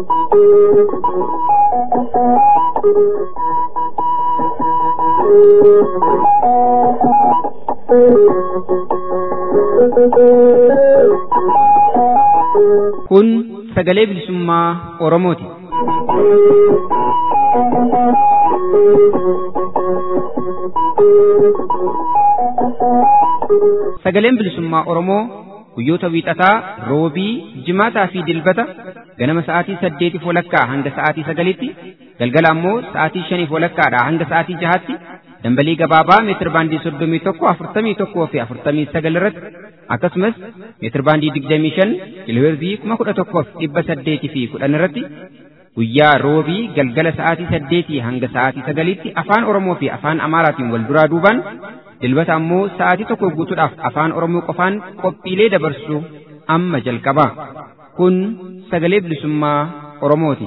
Kun sagalee bilisummaa Oromooti. Sagaleen bilisummaa Oromoo guyyoota wiixataa, roobii, jimaataa fi dilbata ganama sa'aatii 8:00 hanga sa'aatii 9:00tti, galgala ammoo sa'aatii 5:00 hanga sa'aatii 6:00tti dambalii gabaabaa meetir baandii 31, 41 fi 49 irratti akkasumas meetir baandii 25 kiloheerzii 11,800 fi 10 irratti guyyaa roobii galgala sa'aatii 8 hanga sa'aatii 9tti afaan Oromoo fi afaan Amaaraatiin wal duraa duubaan dilbata ammoo sa'aatii 1 guutuudhaaf afaan Oromoo qofaan qophiilee dabarsu amma jalqaba. Kun sagalee bilisummaa Oromooti.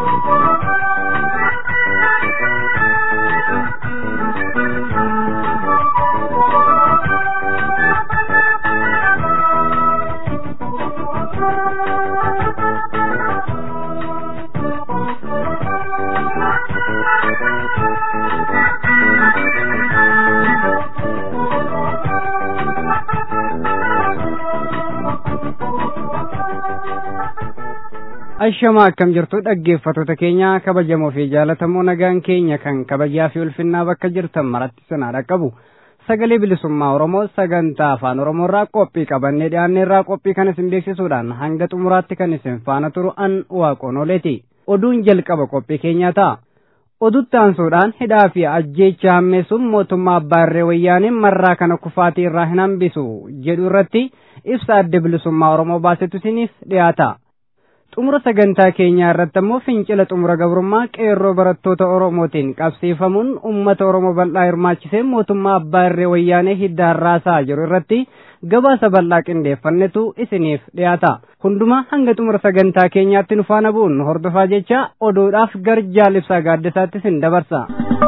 Ashama akkam jirtu dhaggeeffattoota keenya kabajamoo fi jaalatamoo nagaan keenya kan kabajaa fi ulfinnaa bakka jirtan maratti sanaadha qabu. Sagalee bilisummaa Oromoo sagantaa afaan Oromoo irraa qophii qabannee dhiyaannee irraa qophii kan isin beeksisuudhaan hanga xumuraatti kan isin faana turu an waaqoon ooleeti. Oduun jalqaba qophii keenyaa ta'a. Oduutti aansuudhaan hidhaa fi ajjeechaa hammeessuun mootummaa Abbaa Irree Wayyaaneen marraa kana kufaatii irraa hin hambisu jedhu irratti ibsa adda bilisummaa Oromoo baasetu isiniif dhiyaata. Xumura sagantaa keenyaa irratti ammoo fincila xumura gabrummaa qeerroo barattoota Oromootiin qabsiifamuun uummata Oromoo bal'aa hirmaachisee mootummaa Abbaa Irree Wayyaanee hiddaan raasaa jiru irratti gabaasa bal'aa qindeeffannetu isiniif dhiyaata. Hundumaa hanga xumura sagantaa keenyaatti nu faana bu'uun hordofaa jecha oduudhaaf gara jaalibsaa gaaddisaatti isin dabarsa.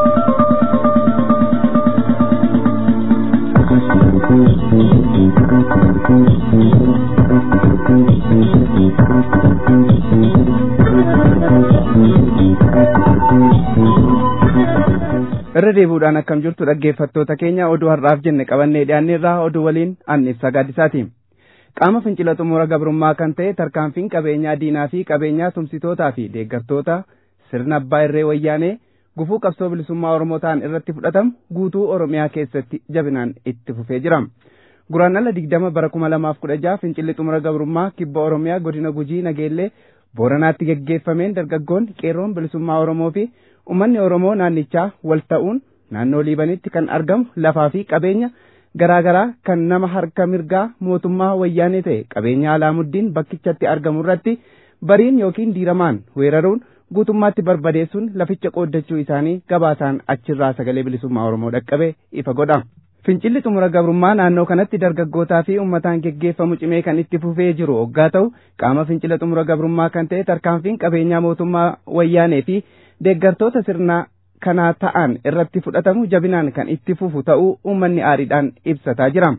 Irra deebuudhaan akkam jirtu dhaggeeffattoota keenya oduu har'aaf jenne qabannee dhiyaannee irraa oduu waliin an ibsaa gaaddisaati. Qaama fincila xumura gabrummaa kan ta'e tarkaanfiin qabeenyaa diinaa fi qabeenyaa tumsitootaa fi deeggartoota sirna Abbaa Irree Wayyaanee gufuu qabsoo bilisummaa Oromoo ta'an irratti fudhatamu guutuu Oromiyaa keessatti jabinaan itti fufee jira. Guraandhala 20 bara 2016 fincilli xumura gabrummaa kibba Oromiyaa godina Gujii Nageellee Booranaatti geggeeffameen dargaggoonni qeerroon bilisummaa Oromoo fi ummanni Oromoo naannichaa wal ta'uun naannoo Liibanitti kan argamu lafaa fi qabeenya garaagaraa kan nama harka mirgaa mootummaa wayyaanee ta'e qabeenya Alaamuddin bakkichatti argamu irratti bariin yookiin diiramaan weeraruun guutummaatti barbadeessuun laficha qooddachuu isaanii gabaasaan achirraa sagalee bilisummaa Oromoo dhaqqabe ifa godha. Fincilli xumura gabrummaa naannoo kanatti dargaggootaa fi uummataan geggeeffamu cimee kan itti fufee jiru hoggaa ta'u qaama fincila xumura gabrummaa kan ta'e tarkaanfiin qabeenyaa mootummaa wayyaanee fi deeggartoota sirnaa kanaa ta'an irratti fudhatamu jabinaan kan itti fufu ta'uu uummanni aariidhaan ibsataa jira.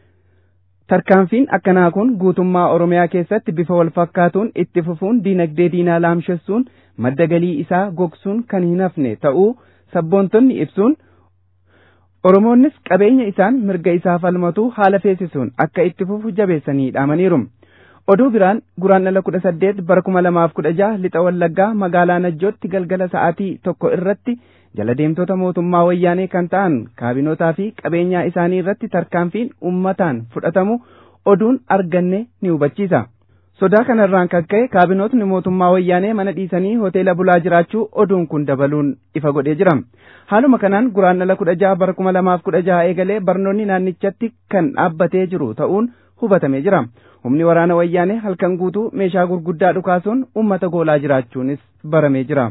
Tarkaanfiin akkanaa kun guutummaa Oromiyaa keessatti bifa wal fakkaatuun itti fufuun diinagdee diinaa laamshessuun madda galii isaa gogsuun kan hin hafne ta'uu sabboontonni ibsuun Oromoonnis qabeenya isaan mirga isaa falmatu haala feesisuun akka itti fufu jabeessanii dhaamaniiru. Oduu biraan guraandhala 18 bara 2016 lixa Wallaggaa magaalaa Najjootti galgala sa'aatii 1 irratti jala deemtoota mootummaa wayyaanee kan ta'an kaabinootaa fi qabeenyaa isaanii irratti tarkaanfiin uummataan fudhatamu oduun arganne ni hubachiisa. Sodaa kanarraan kan ka'e kaabinootni mootummaa wayyaanee mana dhiisanii hoteela bulaa jiraachuu oduun kun dabaluun ifa godhee jira. Haaluma kanaan guraandhala 16 bara 2016 eegalee barnoonni naannichatti kan dhaabbatee jiru ta'uun hubatamee jira. Humni waraana wayyaanee halkan guutuu meeshaa gurguddaa dhukaasuun uummata goolaa jiraachuunis baramee jira.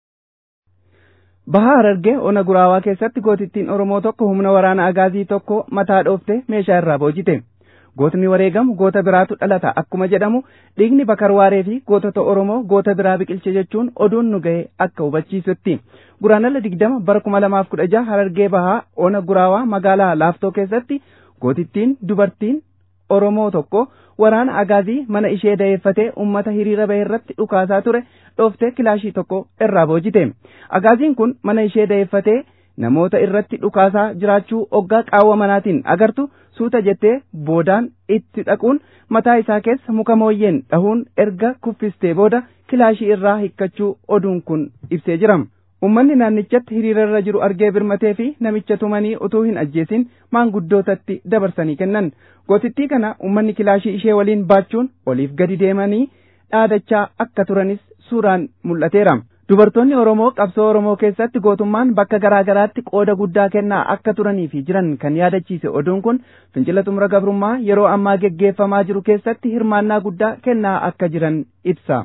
Bahaa Harargee ona Guraawaa keessatti gootittiin Oromoo tokko humna waraana agaazii tokko mataa dhooftee meeshaa irraa boojite. Gootni wareegamu goota biraatu dhalata akkuma jedhamu dhiigni Bakarwaaree fi gootota Oromoo goota biraa biqilche jechuun oduun nu ga'e akka hubachiisutti. Guraandhala 20 bara 2016 Harargee Bahaa ona Guraawaa magaalaa Laaftoo keessatti gootittiin dubartiin Oromoo tokko waraana agaazii mana ishee dayeeffatee ummata hiriira bahe irratti dhukaasaa ture dhooftee kilaashii tokko irraa boojite. Agaaziin kun mana ishee dayeeffatee namoota irratti dhukaasaa jiraachuu oggaa qaawwa manaatiin agartu suuta jettee boodaan itti dhaquun mataa isaa keessa muka mooyyeen dhahuun erga kuffistee booda kilaashii irraa hikkachuu oduun kun ibsee jira. Ummanni naannichatti hiriira irra jiru argee birmatee fi namicha tumanii utuu hin ajjeesin maanguddootatti dabarsanii kennan. Gootittii kana ummanni kilaashii ishee waliin baachuun oliif gadi deemanii dhaadachaa akka turanis suuraan mul'ateera. Dubartoonni Oromoo qabsoo Oromoo keessatti gootummaan bakka garaa garaatti qooda guddaa kennaa akka turanii fi jiran kan yaadachiise oduun kun fincila xumura gabrummaa yeroo ammaa geggeeffamaa jiru keessatti hirmaannaa guddaa kennaa akka jiran ibsa.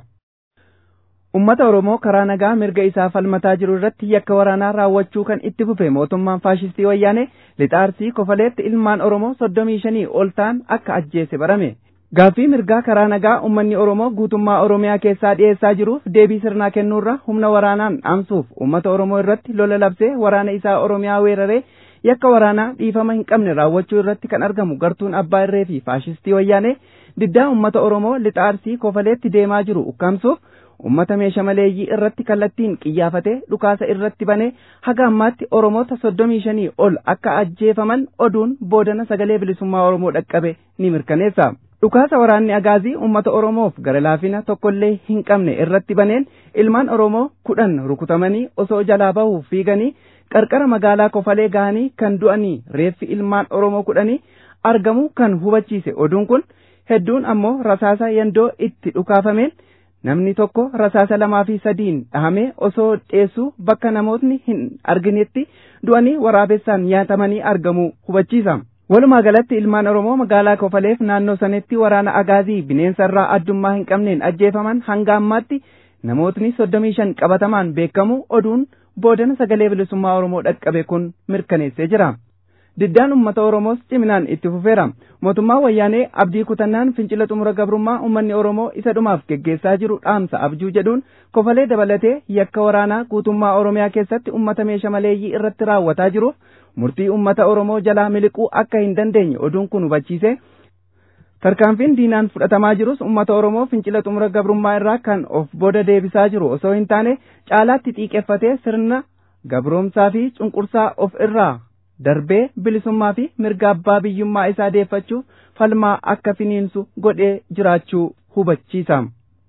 Ummata Oromoo karaa nagaa mirga isaa falmataa jiru irratti yakka waraanaa raawwachuu kan itti fufe mootummaan faashistii wayyaanee lixa Arsii Kofaleetti ilmaan Oromoo 35 ol ta'an akka ajjeese barame. Gaaffii mirgaa karaa nagaa ummanni Oromoo guutummaa Oromiyaa keessaa dhiyeessaa jiruuf deebii sirnaa kennuurra humna waraanaan dhaamsuuf ummata Oromoo irratti lola labsee waraana isaa Oromiyaa weeraree yakka waraanaa dhiifama hin qabne raawwachuu irratti kan argamu gartuun abbaa irree fi faashistii wayyaanee diddaa ummata Oromoo lixa Arsii Kofaleetti deemaa jiru ukkaamsuuf ummata meeshaa maleeyyii irratti kallattiin qiyyaafatee dhukaasa irratti banee haga ammaatti Oromoota 35 ol akka ajjeefaman oduun boodana sagalee bilisummaa Oromoo dhaqqabe ni mirkaneessa. Dhukaasa waraanni agaazii ummata Oromoof gara laafina tokkollee hin qabne irratti baneen ilmaan Oromoo 10 rukutamanii osoo jalaa bahuuf fiiganii qarqara magaalaa Kofalee gahanii kan du'anii reeffi ilmaan Oromoo 10 argamu kan hubachiise oduun kun hedduun ammoo rasaasa yandoo itti dhukaafameen namni tokko rasaasa 2 fi 3 dhahamee osoo dheessuu bakka namootni hin arginetti du'anii waraabessaan nyaatamanii argamu hubachiisa. Walumaa galatti ilmaan Oromoo magaalaa Kofaleef naannoo sanetti waraana agaazii bineensa irraa addummaa hin qabneen ajjeefaman hanga ammaatti namootni 35 qabatamaan beekamu oduun boodana sagalee bilisummaa Oromoo dhaqqabe kun mirkaneessee jira. Diddaan ummata Oromoos ciminaan itti fufeera. Mootummaa wayyaanee abdii kutannaan fincila xumura gabrummaa ummanni Oromoo isa dhumaaf geggeessaa jiru dhaamsa abjuu jedhuun Kofalee dabalatee yakka waraanaa guutummaa Oromiyaa keessatti ummata meeshaa maleeyyii irratti raawwataa jiruuf murtii ummata Oromoo jalaa miliquu akka hin dandeenye oduun kun hubachiise. Tarkaanfiin diinaan fudhatamaa jirus ummata Oromoo fincila xumura gabrummaa irraa kan of booda deebisaa jiru osoo hin taane caalaatti xiiqeffatee sirna gabroomsaa fi cunqursaa of irraa darbee bilisummaa fi mirga abbaa biyyummaa isaa deeffachuuf falmaa akka finiinsu godhee jiraachuu hubachiisa.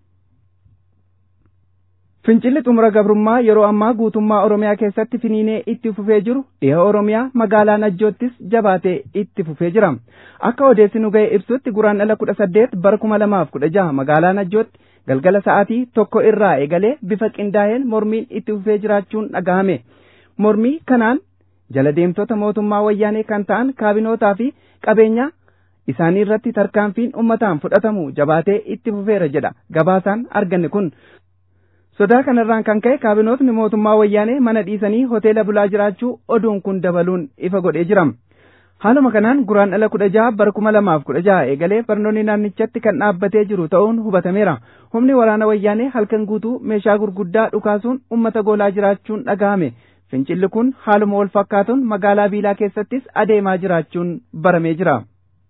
Fincilli xumura gabrummaa yeroo ammaa guutummaa Oromiyaa keessatti finiinee itti fufee jiru dhiha Oromiyaa magaalaa Najjoottis jabaatee itti fufee jira. Akka odeessi nu ga'e ibsutti guraandhala 18 bara 2016 magaalaa Najjootti galgala sa'aatii 1 irraa eegalee bifa qindaa'een mormiin itti fufee jiraachuun dhagahame. Mormii kanaan jala deemtota mootummaa wayyaanee kan ta'an kaabinootaa fi qabeenya isaanii irratti tarkaanfiin ummataan fudhatamu jabaatee itti fufeera jedha gabaasaan arganne kun. Sodaa kanarraan kan ka'e kaabinootni mootummaa wayyaanee mana dhiisanii hoteela bulaa jiraachuu oduun kun dabaluun ifa godhee jira. Haaluma kanaan guraandhala 16 bara 2016 eegalee barnoonni naannichatti kan dhaabbatee jiru ta'uun hubatameera. Humni waraana wayyaanee halkan guutuu meeshaa gurguddaa dhukaasuun ummata goolaa jiraachuun dhagahame. Fincilli kun haaluma wal fakkaatuun magaalaa Biilaa keessattis adeemaa jiraachuun baramee jira.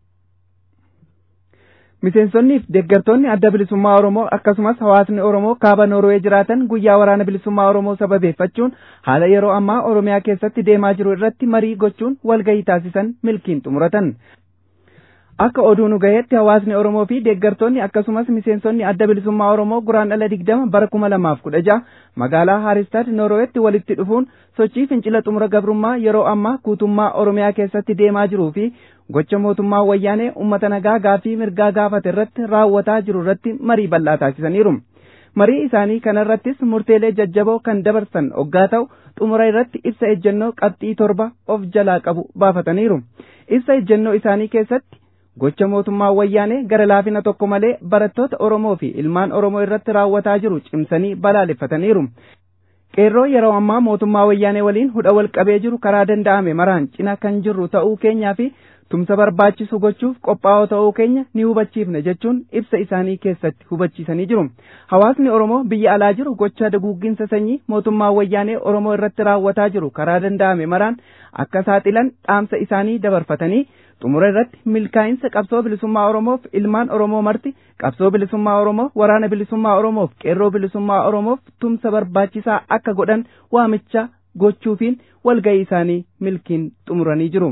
Miseensonnii fi deeggartoonni adda bilisummaa Oromoo akkasumas hawaasni Oromoo kaaba Noorwee jiraatan guyyaa waraana bilisummaa Oromoo sababeeffachuun haala yeroo ammaa Oromiyaa keessatti deemaa jiru irratti marii gochuun walgahii taasisan milkiin xumuratan. Akka oduu nu gaheetti hawaasni Oromoo fi deeggartoonni akkasumas miseensonni adda bilisummaa Oromoo guraandhala 20 bara 2016 magaalaa Haaristaad Noorweetti walitti dhufuun sochii fincila xumura gabrummaa yeroo ammaa guutummaa Oromiyaa keessatti deemaa jiruu fi gocha mootummaa wayyaanee uummata nagaa gaafii mirgaa gaafate irratti raawwataa jiru irratti marii bal'aa taasisaniiru. Marii isaanii kanarrattis murteelee jajjaboo kan dabarsan oggaa ta'u xumura irratti ibsa ejjennoo qabxii 7 of jalaa qabu baafataniiru. Ibsa ejjennoo isaanii keessatti gocha mootummaa wayyaanee gara laafina tokko malee barattoota Oromoo fi ilmaan Oromoo irratti raawwataa jiru cimsanii balaaleffataniiru. Qeerroo yeroo ammaa mootummaa wayyaanee waliin hudha wal qabee jiru karaa danda'ame maraan cina kan jirru ta'uu keenyaa fi tumsa barbaachisu gochuuf qophaa'oo ta'uu keenya ni hubachiifne jechuun ibsa isaanii keessatti hubachiisanii jiru. Hawaasni Oromoo biyya alaa jiru gocha duguugginsa sanyii mootummaa wayyaanee Oromoo irratti raawwataa jiru karaa danda'ame maraan akka saaxilan dhaamsa isaanii dabarfatanii xumura irratti milkaa'insa qabsoo bilisummaa Oromoof ilmaan Oromoo marti qabsoo bilisummaa Oromoo waraana bilisummaa Oromoof qeerroo bilisummaa Oromoof tumsa barbaachisaa akka godhan waamicha gochuufiin walga'ii isaanii milkiin xumuranii jiru.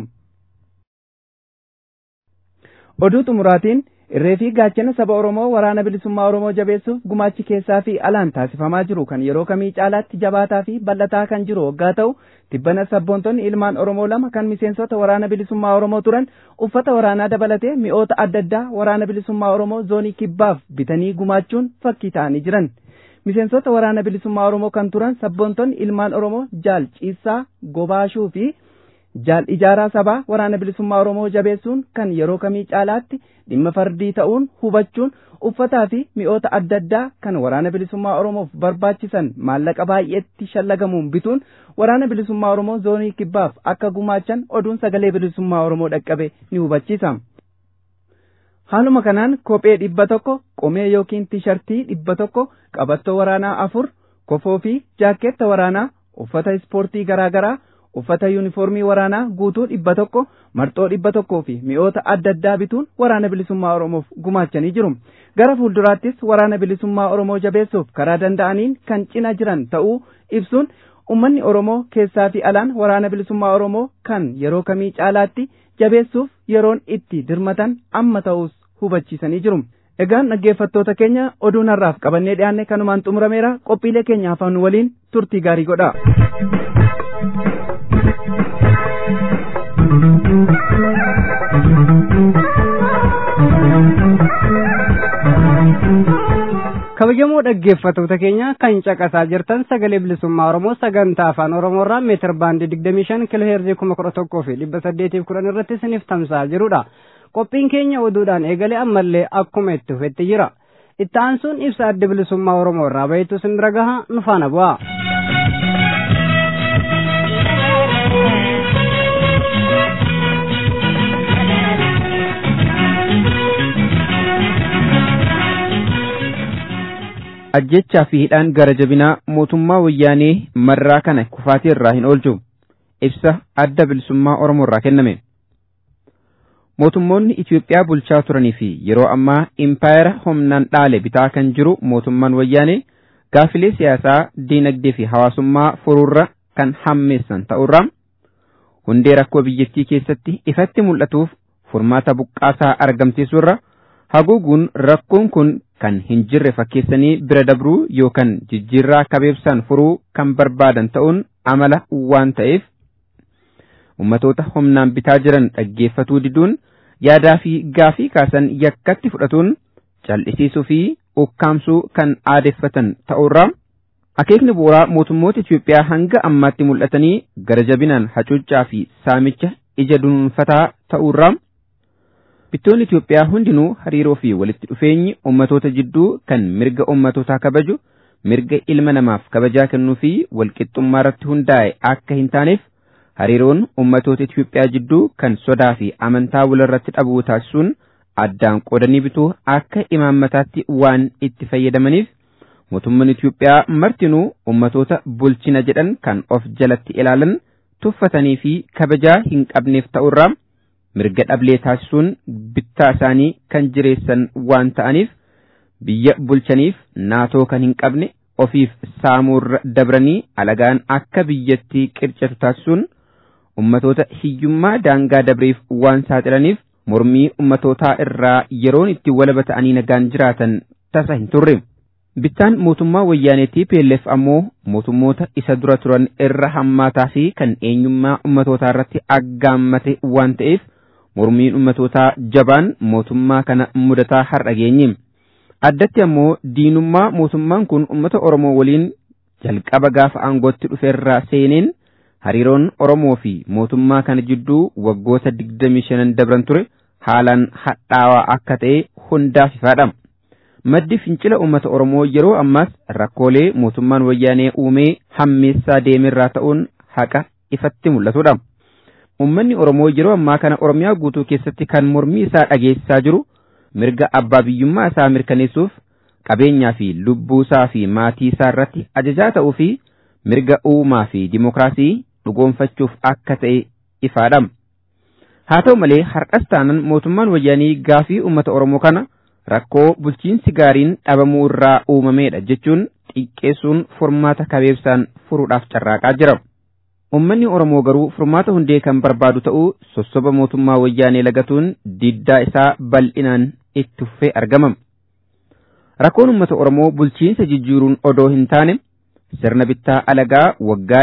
Oduu xumuraatiin irree fi gaachana saba Oromoo waraana bilisummaa Oromoo jabeessuuf gumaachi keessaa fi alaan taasifamaa jiru kan yeroo kamii caalaatti jabaataa fi bal'ataa kan jiru waggaa ta'u tibbana sabboontonni ilmaan Oromoo lama kan miseensota waraana bilisummaa Oromoo turan uffata waraanaa dabalatee mi'oota adda addaa waraana bilisummaa Oromoo zoonii kibbaaf bitanii gumaachuun fakkii ta'anii jiran. Miseensota waraana bilisummaa Oromoo kan turan sabboontonni ilmaan Oromoo Jaal Ciisaa Gobaashuu fi Jaal Ijaaraa Sabaa waraana bilisummaa Oromoo jabeessuun kan yeroo kamii caalaatti dhimma fardii ta'uun hubachuun uffataa fi mi'oota adda addaa kan waraana bilisummaa Oromoof barbaachisan maallaqa baay'eetti shallagamuun bituun waraana bilisummaa Oromoo zoonii kibbaaf akka gumaachan oduun sagalee bilisummaa Oromoo dhaqqabe ni hubachiisa. Haaluma kanaan kophee 100, qomee yookiin tiishartii 100, qabattoo waraanaa 4, kofoo fi jaakkeetta waraanaa, uffata ispoortii garaagaraa, uffata yuunifoormii waraanaa guutuu 100, marxoo 100 fi mi'oota adda addaa bituun waraana bilisummaa Oromoof gumaachanii jiru. Gara fuulduraattis waraana bilisummaa Oromoo jabeessuuf karaa danda'aniin kan cina jiran ta'uu ibsuun ummanni Oromoo keessaa fi alaan waraana bilisummaa Oromoo kan yeroo kamii caalaatti jabeessuuf yeroon itti dirmatan amma ta'us hubachiisanii jiru. Egaan dhaggeeffattoota keenya oduun har'aaf qabannee dhiyaanne kanumaan xumurameera. Qophiilee keenya afaan waliin turtii gaarii godha. Kabajamoo dhaggeeffattoota keenya kan caqasaa jirtan sagalee bilisummaa Oromoo sagantaa afaan Oromoo irraa meetir baandii 25 kiloheerzii 11,810 irratti isiniif tamsa'aa jirudha. Qophiin keenya oduudhaan eegalee ammallee akkuma itti fufetti jira. Itti aansuun ibsa adda bilisummaa Oromoo irraa bahetu isin bira gaha nu faana bu'aa. Ajjechaa fi hidhaan gara jabinaa mootummaa wayyaanee marraa kana kufaatii irraa hin oolchu. Ibsa adda bilisummaa Oromoo irraa kenname. Mootummoonni Itoophiyaa bulchaa turanii fi yeroo ammaa impaayera humnaan dhaale bitaa kan jiru mootummaan wayyaanee gaafilee siyaasaa, diinagdee fi hawaasummaa furuurra kan hammeessan ta'urraa hundee rakkoo biyyattii keessatti ifatti mul'atuuf furmaata buqqaasaa argamsiisurra haguuguun rakkoon kun kan hin jirre fakkeessanii bira dabruu yookaan jijjiirraa kabeebsaan furuu kan barbaadan ta'uun amala waan ta'eef ummatoota humnaan bitaa jiran dhaggeeffatuu diduun yaadaa fi gaafii kaasan yakkatti fudhatuun cal'isiisuu fi ukkaamsuu kan aadeffatan ta'urraa akeekni bu'uuraa mootummoota Itoophiyaa hanga ammaatti mul'atanii gara jabinaan hacuuccaa fi saamicha ija dunuunfataa ta'urraa bittoonni Itoophiyaa hundinuu hariiroo fi walitti dhufeenyi ummatoota jidduu kan mirga ummatootaa kabaju, mirga ilma namaaf kabajaa kennuu fi walqixxummaa irratti hundaa'e akka hin taaneef hariiroon ummatoota Itoophiyaa jidduu kan sodaa fi amantaa walirratti dhabuu taasisuun addaan qoodanii bituu akka imaammataatti waan itti fayyadamaniif mootummaan Itoophiyaa martinuu ummatoota bulchina jedhan kan of jalatti ilaalan tuffatanii fi kabajaa hin qabneef ta'urraa mirga dhablee taasisuun bittaa isaanii kan jireessan waan ta'aniif biyya bulchaniif naatoo kan hin qabne ofiif saamuurra dabranii alagaan akka biyyattii qircatu taasisuun ummatoota hiyyummaa daangaa dabreef waan saaxilaniif mormii ummatootaa irraa yeroon itti walaba ta'anii nagaan jiraatan tasa hin turre. Bittaan mootummaa wayyaaneetii PLF ammoo mootummoota isa dura turan irra hammaataa fi kan eenyummaa ummatootaa irratti aggaammate waan ta'eef mormiin ummatootaa jabaan mootummaa kana mudataa har'a geenye. Addatti ammoo diinummaa mootummaan kun ummata Oromoo waliin jalqaba gaafa aangootti dhufeerraa seeneen hariiroon Oromoo fi mootummaa kana jidduu waggoota 25 dabran ture haalaan hadhaawaa akka ta'e hundaaf ifaadha. Maddi fincila ummata Oromoo yeroo ammaas rakkoolee mootummaan wayyaanee uumee hammeessaa deemerraa ta'uun haqa ifatti mul'atudha. Ummanni Oromoo yeroo ammaa kana Oromiyaa guutuu keessatti kan mormii isaa dhageessisaa jiru mirga abbaa biyyummaa isaa mirkaneessuuf qabeenyaa fi lubbuu isaa fi maatii isaa irratti ajajaa ta'uu fi mirga uumaa fi dimokiraasii dhugoonfachuuf akka ta'e ifaadha. haa ta'u malee har'as taanan mootummaan wayyaanii gaafii uummata Oromoo kana rakkoo bulchiinsi gaariin dhabamuu irraa uumameedha jechuun xiqqeessuun furmaata kabeebsaan furuudhaaf carraaqaa jira. Uummanni Oromoo garuu furmaata hundee kan barbaadu ta'uu sossoba mootummaa wayyaanee lagatuun diddaa isaa bal'inaan itti fufee argama. Rakkoon uummata Oromoo bulchiinsa jijjiiruun odoo hin taane sirna bittaa alagaa waggaa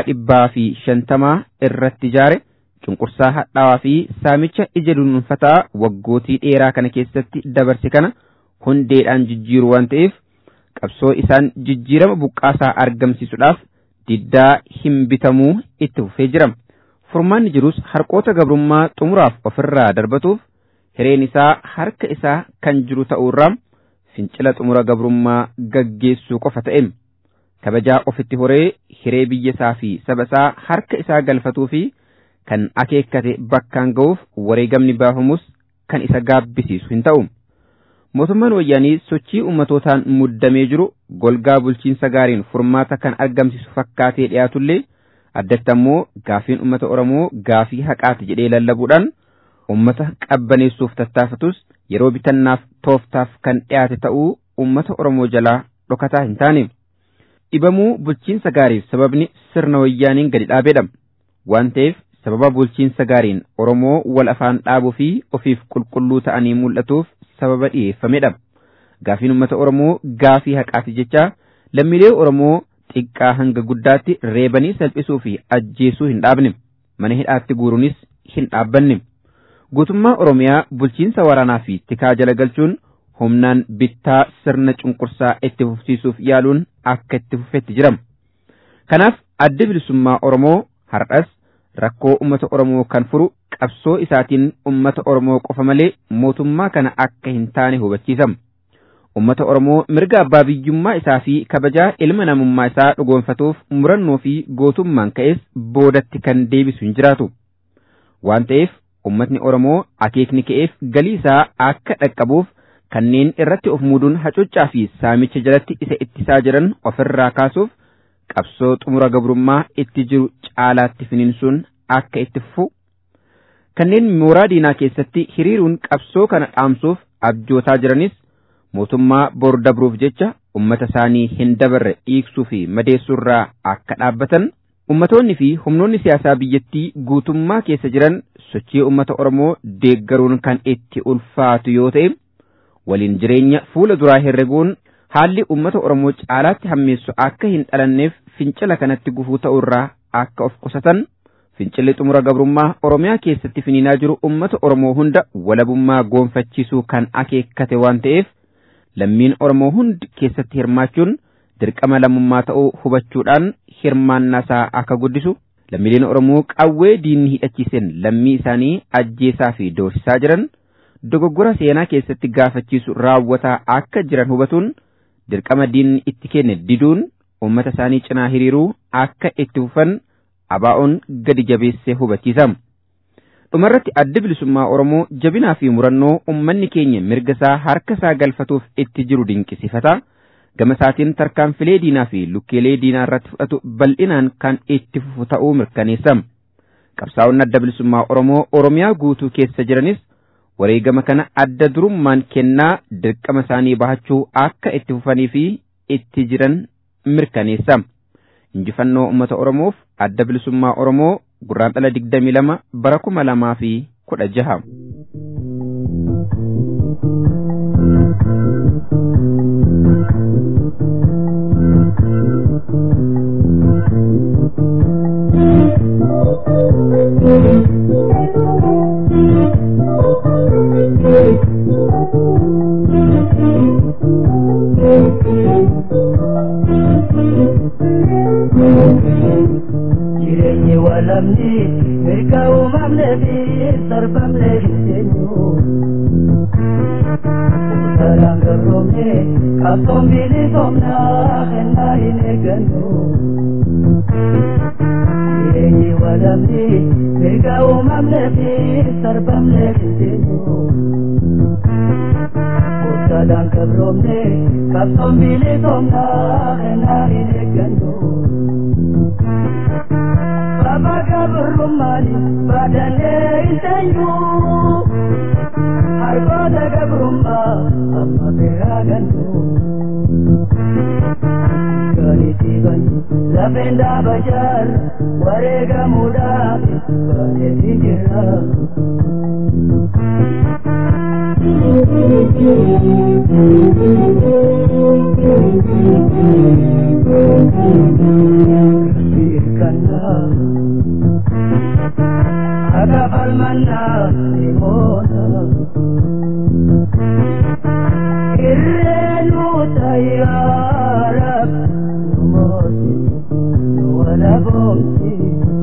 150 irratti ijaare cunqursaa hadhaawaa fi saamicha ija dunuunfataa waggootii dheeraa kana keessatti dabarse kana hundeedhaan jijjiiru waan ta'eef qabsoo isaan jijjiirama buqqaasaa argamsiisuudhaaf diddaa hin bitamuu itti fufee jira. Furmaanni jirus harqoota gabrummaa xumuraaf ofirraa darbatuuf hireen isaa harka isaa kan jiru ta'uurraa fincila xumura gabrummaa gaggeessuu qofa ta'e. Kabajaa ofitti horee hiree biyya isaa fi saba isaa harka isaa galfatuu fi kan akeekkate bakkaan ga'uuf wareegamni baafamus kan isa gaabbisiisu hin ta'u. Mootummaan wayyaanii sochii ummatootaan muddamee jiru golgaa bulchiinsa gaariin furmaata kan argamsiisu fakkaatee dhiyaatullee addatti ammoo gaafiin ummata Oromoo gaafii haqaati jedhee lallabuudhaan ummata qabbaneessuuf tattaafatus yeroo bitannaaf tooftaaf kan dhiyaate ta'uu ummata Oromoo jalaa dhokataa hin taane. Dhibamuu bulchiinsa gaariif sababni sirna wayyaaniin gadi dhaabeedha. Waan ta'eef sababa bulchiinsa gaariin Oromoo wal afaan dhaabuu fi ofiif qulqulluu ta'anii mul'atuuf sababa dhiyeeffamedha. Gaafiin uummata Oromoo gaafii haqaati jecha lammiilee Oromoo xiqqaa hanga guddaatti reebanii salphisuu fi ajjeesuu hin dhaabne. Mana hidhaatti guuruunis hin dhaabbanne. Guutummaa Oromiyaa bulchiinsa waraanaa fi tikaa jala galchuun humnaan bittaa sirna cunqursaa itti fufsiisuuf yaaluun akka itti fufetti jira. Kanaaf adda bilisummaa Oromoo har'as rakkoo uummata Oromoo kan furu qabsoo isaatiin uummata Oromoo qofa malee mootummaa kana akka hin taane hubachiisa. Uummata Oromoo mirga abbaa biyyummaa isaa fi kabajaa ilma namummaa isaa dhugoonfatuuf murannoo fi gootummaan ka'es boodatti kan deebisu hin jiraatu. Waan ta'eef uummatni Oromoo akeekni ka'eef galii isaa akka dhaqqabuuf kanneen irratti of muuduun hacuuccaa fi saamicha jalatti isa ittisaa jiran ofirraa kaasuuf qabsoo xumura gabrummaa itti jiru caalaatti finiinsuun akka itti fufu kanneen mooraa diinaa keessatti hiriiruun qabsoo kana dhaamsuuf abjootaa jiranis mootummaa bor dabruuf jecha ummata isaanii hin dabarre dhiiksuu fi madeessuurraa akka dhaabbatan ummatoonni fi humnoonni siyaasaa biyyattii guutummaa keessa jiran sochii ummata Oromoo deeggaruun kan itti ulfaatu yoo ta'e waliin jireenya fuula duraa herreguun haalli ummata Oromoo caalaatti hammeessu akka hin dhalanneef fincila kanatti gufuu ta'urraa akka of qusatan fincilli xumura gabrummaa Oromiyaa keessatti finiinaa jiru ummata Oromoo hunda walabummaa goonfachiisuu kan akeekkate waan ta'eef lammiin Oromoo hundi keessatti hirmaachuun dirqama lammummaa ta'uu hubachuudhaan hirmaannaasaa akka guddisu lammiileen Oromoo qawwee diinni hidhachiiseen lammii isaanii ajjeesaa fi doorsisaa jiran dogoggora seenaa keessatti gaafachiisu raawwataa akka jiran hubatuun dirqama diinni itti kenne diduun ummata isaanii cinaa hiriiruu akka itti fufan abaa'oon gadi jabeessee hubachiisa. Dhumarratti adda bilisummaa Oromoo jabinaa fi murannoo ummanni keenya mirga isaa harka isaa galfatuuf itti jiru dinqisiifata. Gama isaatiin tarkaanfilee diinaa fi lukkeelee diinaa irratti fudhatu bal'inaan kan itti fufu ta'uu mirkaneessa. Qabsaa'onni adda bilisummaa Oromoo Oromiyaa guutuu keessa jiranis wareegama kana adda durummaan kennaa dirqama isaanii bahachuu akka itti fufanii fi itti jiran mirkaneessa. Injifannoo uummata Oromoof adda bilisummaa Oromoo Gurraandhala 22 bara 2016. Jireenyi walamni mirga uumamne fi sarbamne hinjeenyu salaan garroomne qabsoon bilisomnaa kennaa hin eeggannu. Jireenyi walamni mirga uumamne fi sarbamne hinjeenyu salaan garroomne qabsoon bilisomnaa kennaa hin eeggannu. Baba gabrumani badane intenyu tiban lafenda bajar warega muda bane dijira Birkana Aga falmanna dimona Irrenu tayyarab Numosi Nuwala bomsi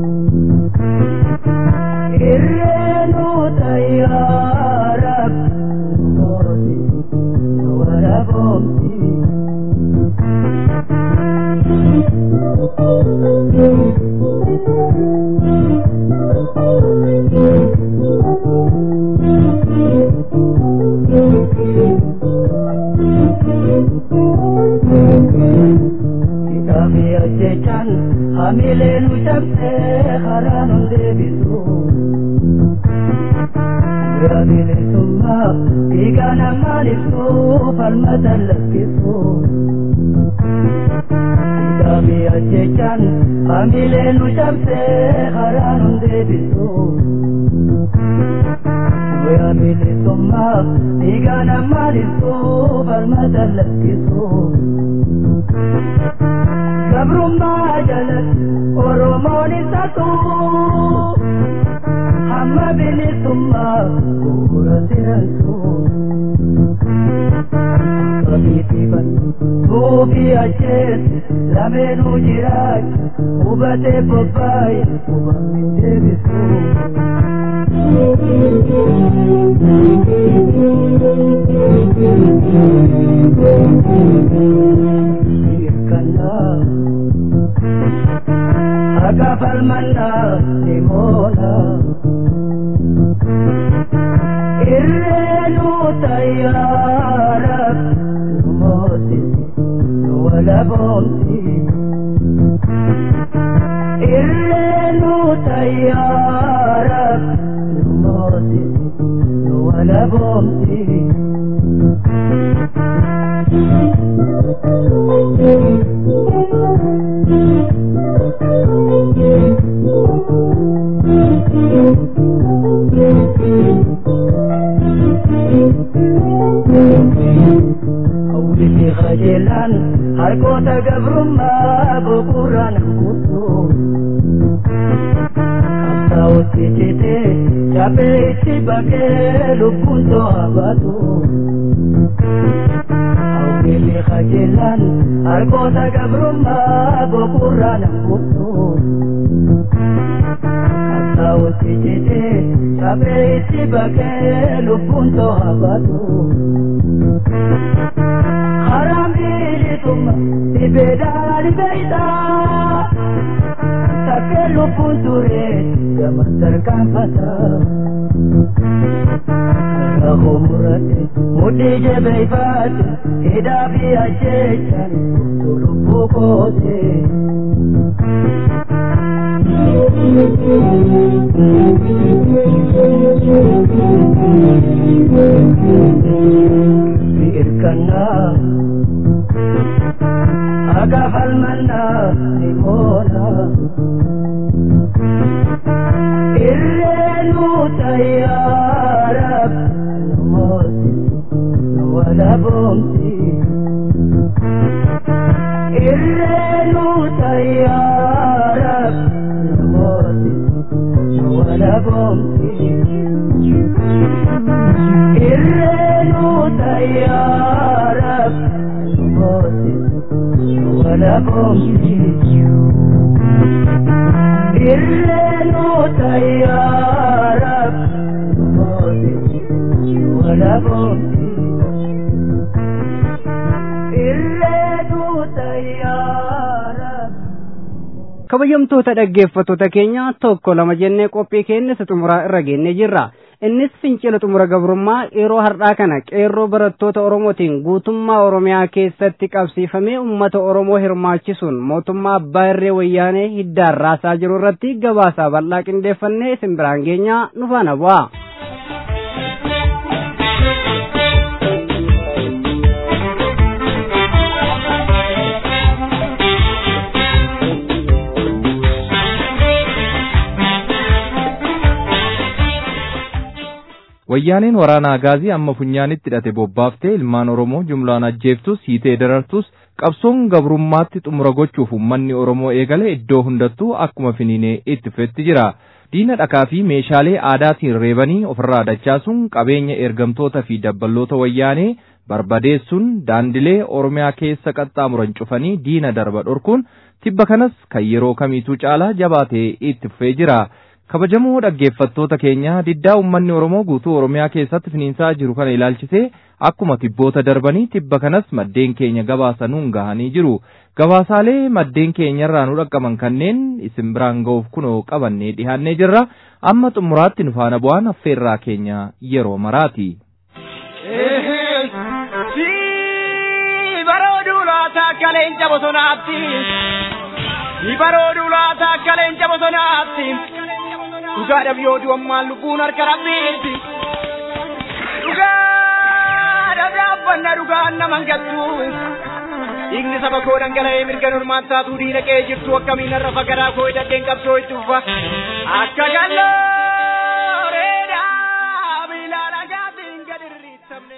Irrenu tayyarab Numosi Nuwala bomsi Kami ajecan hamile nu sabse haranun debisu Hamile summa igana malisu falmatan lakisu Kami ajecan hamile nu sabse haranun debisu Hamile summa igana malisu falmatan lakisu Gabrumma jalat oromoni satu Hamma bini summa kurasiransu Kabitiban sufi achet lamenu jirak ubate popai ubamin debisu Birkana Aga falmanna dimona Irrenu tayyarab Numosi Nuwala bomsi Irrenu tayyarab Numosi Nuwala bomsi Hawliti khajilan harkota gabrumma bukuran kutu Kaptauti cite cape iti bake lupunto abatu Hawliti khajilan harkota gabrumma bukuran kutu Kaptauti cite cape iti bake lupunto abatu Haramilitum ibedali beida Takelu punture gamantar kampata Rahu murate mudi jebeibat hidabi acechan tulupu kote Birkana Aga falmanna dimona Irrenu tayyarab Numosi Nuwala bomsi Irrenu tayyarab Numosi Nuwala bomsi Irrenu tayyarab Numosi Nuwala bomsi Irrenu tayyarab Numosi Nuwala bomsi Irrenu tayyarab Kabajamtoota dhaggeeffattoota keenya tokko lama jennee qophii keenya isa xumuraa irra geennee jirra. Innis fincila xumura gabrummaa yeroo har'aa kana qeerroo barattoota Oromootiin guutummaa Oromiyaa keessatti qabsiifamee uummata Oromoo hirmaachisuun mootummaa Abbaa Irree Wayyaanee hiddaan raasaa jiru irratti gabaasaa bal'aa qindeeffannee isin biraan geenyaa nu faana bu'aa. Wayyaaneen waraana agaazii amma funyaanitti hidhate bobbaaftee ilmaan Oromoo jumlaan ajjeeftus hiitee darartus qabsoon gabrummaatti xumura gochuuf uummanni Oromoo eegale iddoo hundattuu akkuma finiinee itti fufetti jira. Diina dhakaa fi meeshaalee aadaatiin reebanii ofirraa dachaasuun qabeenya ergamtoota fi dabballoota wayyaanee barbadeessuun daandilee Oromiyaa keessa qaxxaamuran cufanii diina darba dhorkuun tibba kanas kan yeroo kamiituu caalaa jabaatee itti fufee jira. Kabajamoo dhaggeeffattoota keenya diddaa uummanni Oromoo guutuu Oromiyaa keessatti finiinsaa jiru kana ilaalchisee akkuma tibboota darbanii tibba kanas maddeen keenya gabaasanuun gahanii jiru. Gabaasaalee maddeen keenyarraa nu dhaqqaban kanneen isin biraan ga'uuf kunoo qabannee dhihaannee jirra. Amma xumuraatti nu faana bu'aan affeerraa keenya yeroo maraati. Kaleenca bosonaatti ibaroodu laata kaleenca bosonaatti dhugaadhaaf yoo du'ammaan lubbuun harka rabbiitti dhugaadhaaf dhaabbanna dhugaan naman galchu dhiigni saba koo dhangala'ee mirga normaan taatuu diina qe'ee jirtu akkamiin har'a fagaraa koo hidhateen qabsoo itti ufa akka gallooreedhaa biilaan agaatiin gad irriittamne.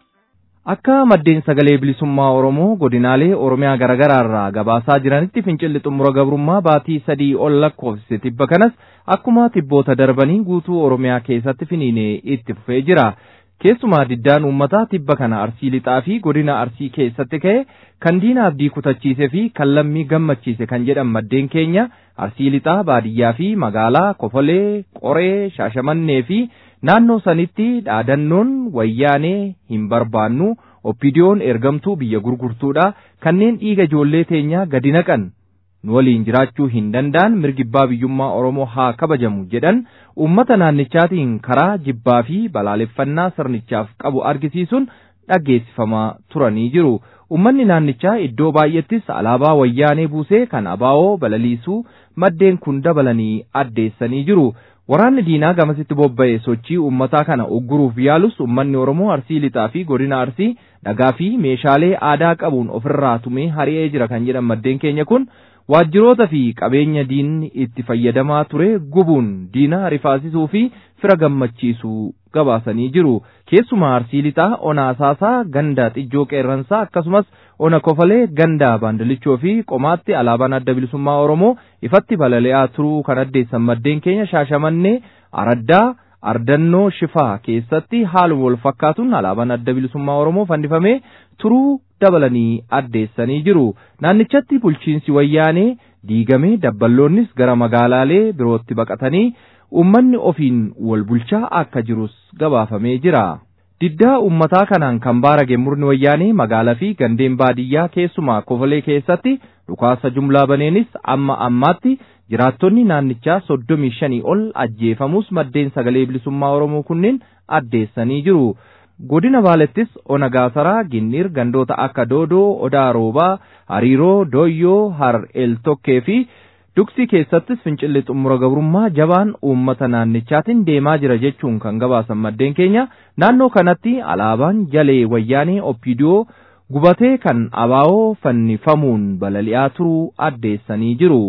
Akka maddeen sagalee bilisummaa Oromoo godinaalee Oromiyaa garagaraarraa gabaasaa jiranitti fincilli xumura gabrummaa baatii 3 ol lakkoofsise tibba kanas akkuma tibboota darbanii guutuu Oromiyaa keessatti finiinee itti fufee jira. Keessumaa diddaan uummataa tibba kana Arsii Lixaa fi godina Arsii keessatti ka'e kan diina abdii kutachiisee fi kan lammii gammachiise kan jedhan maddeen keenya Arsii Lixaa baadiyyaa fi magaalaa Kofolee, Qoree, Shaashamannee fi naannoo sanitti dhaadannoon wayyaanee hin barbaannu oppidiyoon ergamtuu biyya gurgurtuudha kanneen dhiiga ijoollee teenyaa gadi naqan nu waliin jiraachuu hin danda'an mirgibbaa biyyummaa Oromoo haa kabajamu jedhan uummata naannichaatiin karaa jibbaa fi balaaleffannaa sirnichaaf qabu argisiisuun dhaggeessifamaa turanii jiru. Uummanni naannichaa iddoo baay'ettis alaabaa wayyaanee buusee kan abaa'oo balaliisuu maddeen kun dabalanii addeessanii jiru. Waraanni diinaa gamasitti bobba'e sochii uummataa kana ugguruuf yaalus uummanni Oromoo Arsii Lixaa fi godina Arsii dhagaa fi meeshaalee aadaa qabuun ofirraa tumee hari'ee jira kan jedhan maddeen keenya kun waajjiroota fi qabeenya diinni itti fayyadamaa ture gubuun diina rifaasisuu fi fira gammachiisuu gabaasanii jiru. Keessumaa Arsii Lixaa ona Asaasaa ganda Xijjoo Qeerransaa akkasumas ona Kofalee ganda Baandilichoo fi Qomaatti alaabaan adda bilisummaa Oromoo ifatti balali'aa turuu kan addeessan maddeen keenya Shaashamannee Araddaa Ardannoo Shifaa keessatti haaluma wal fakkaatuun alaabaan adda bilisummaa Oromoo fannifamee turuu dabalanii addeessanii jiru. Naannichatti bulchiinsi wayyaanee diigamee dabballoonnis gara magaalaalee birootti baqatanii uummanni ofiin wal bulchaa akka jirus gabaafamee jira. Diddaa uummataa kanaan kan baarage murni wayyaanee magaalaa fi gandeen baadiyyaa keessumaa Kofalee keessatti dhukaasa jumlaa baneenis amma ammaatti jiraattonni naannichaa 35 ol ajjeefamus maddeen sagalee bilisummaa Oromoo kunneen addeessanii jiru. Godina Baalettis ona Gaasaraa, Ginniir, gandoota akka Doodoo, Odaa Roobaa, Hariiroo, Dooyyoo, Har El Tokkee fi Duksii keessattis fincilli xumura gabrummaa jabaan uummata naannichaatiin deemaa jira jechuun kan gabaasan maddeen keenya naannoo kanatti alaabaan jalee wayyaanee oppidiyoo gubatee kan abaa'oo fannifamuun balali'aa turuu addeessanii jiru.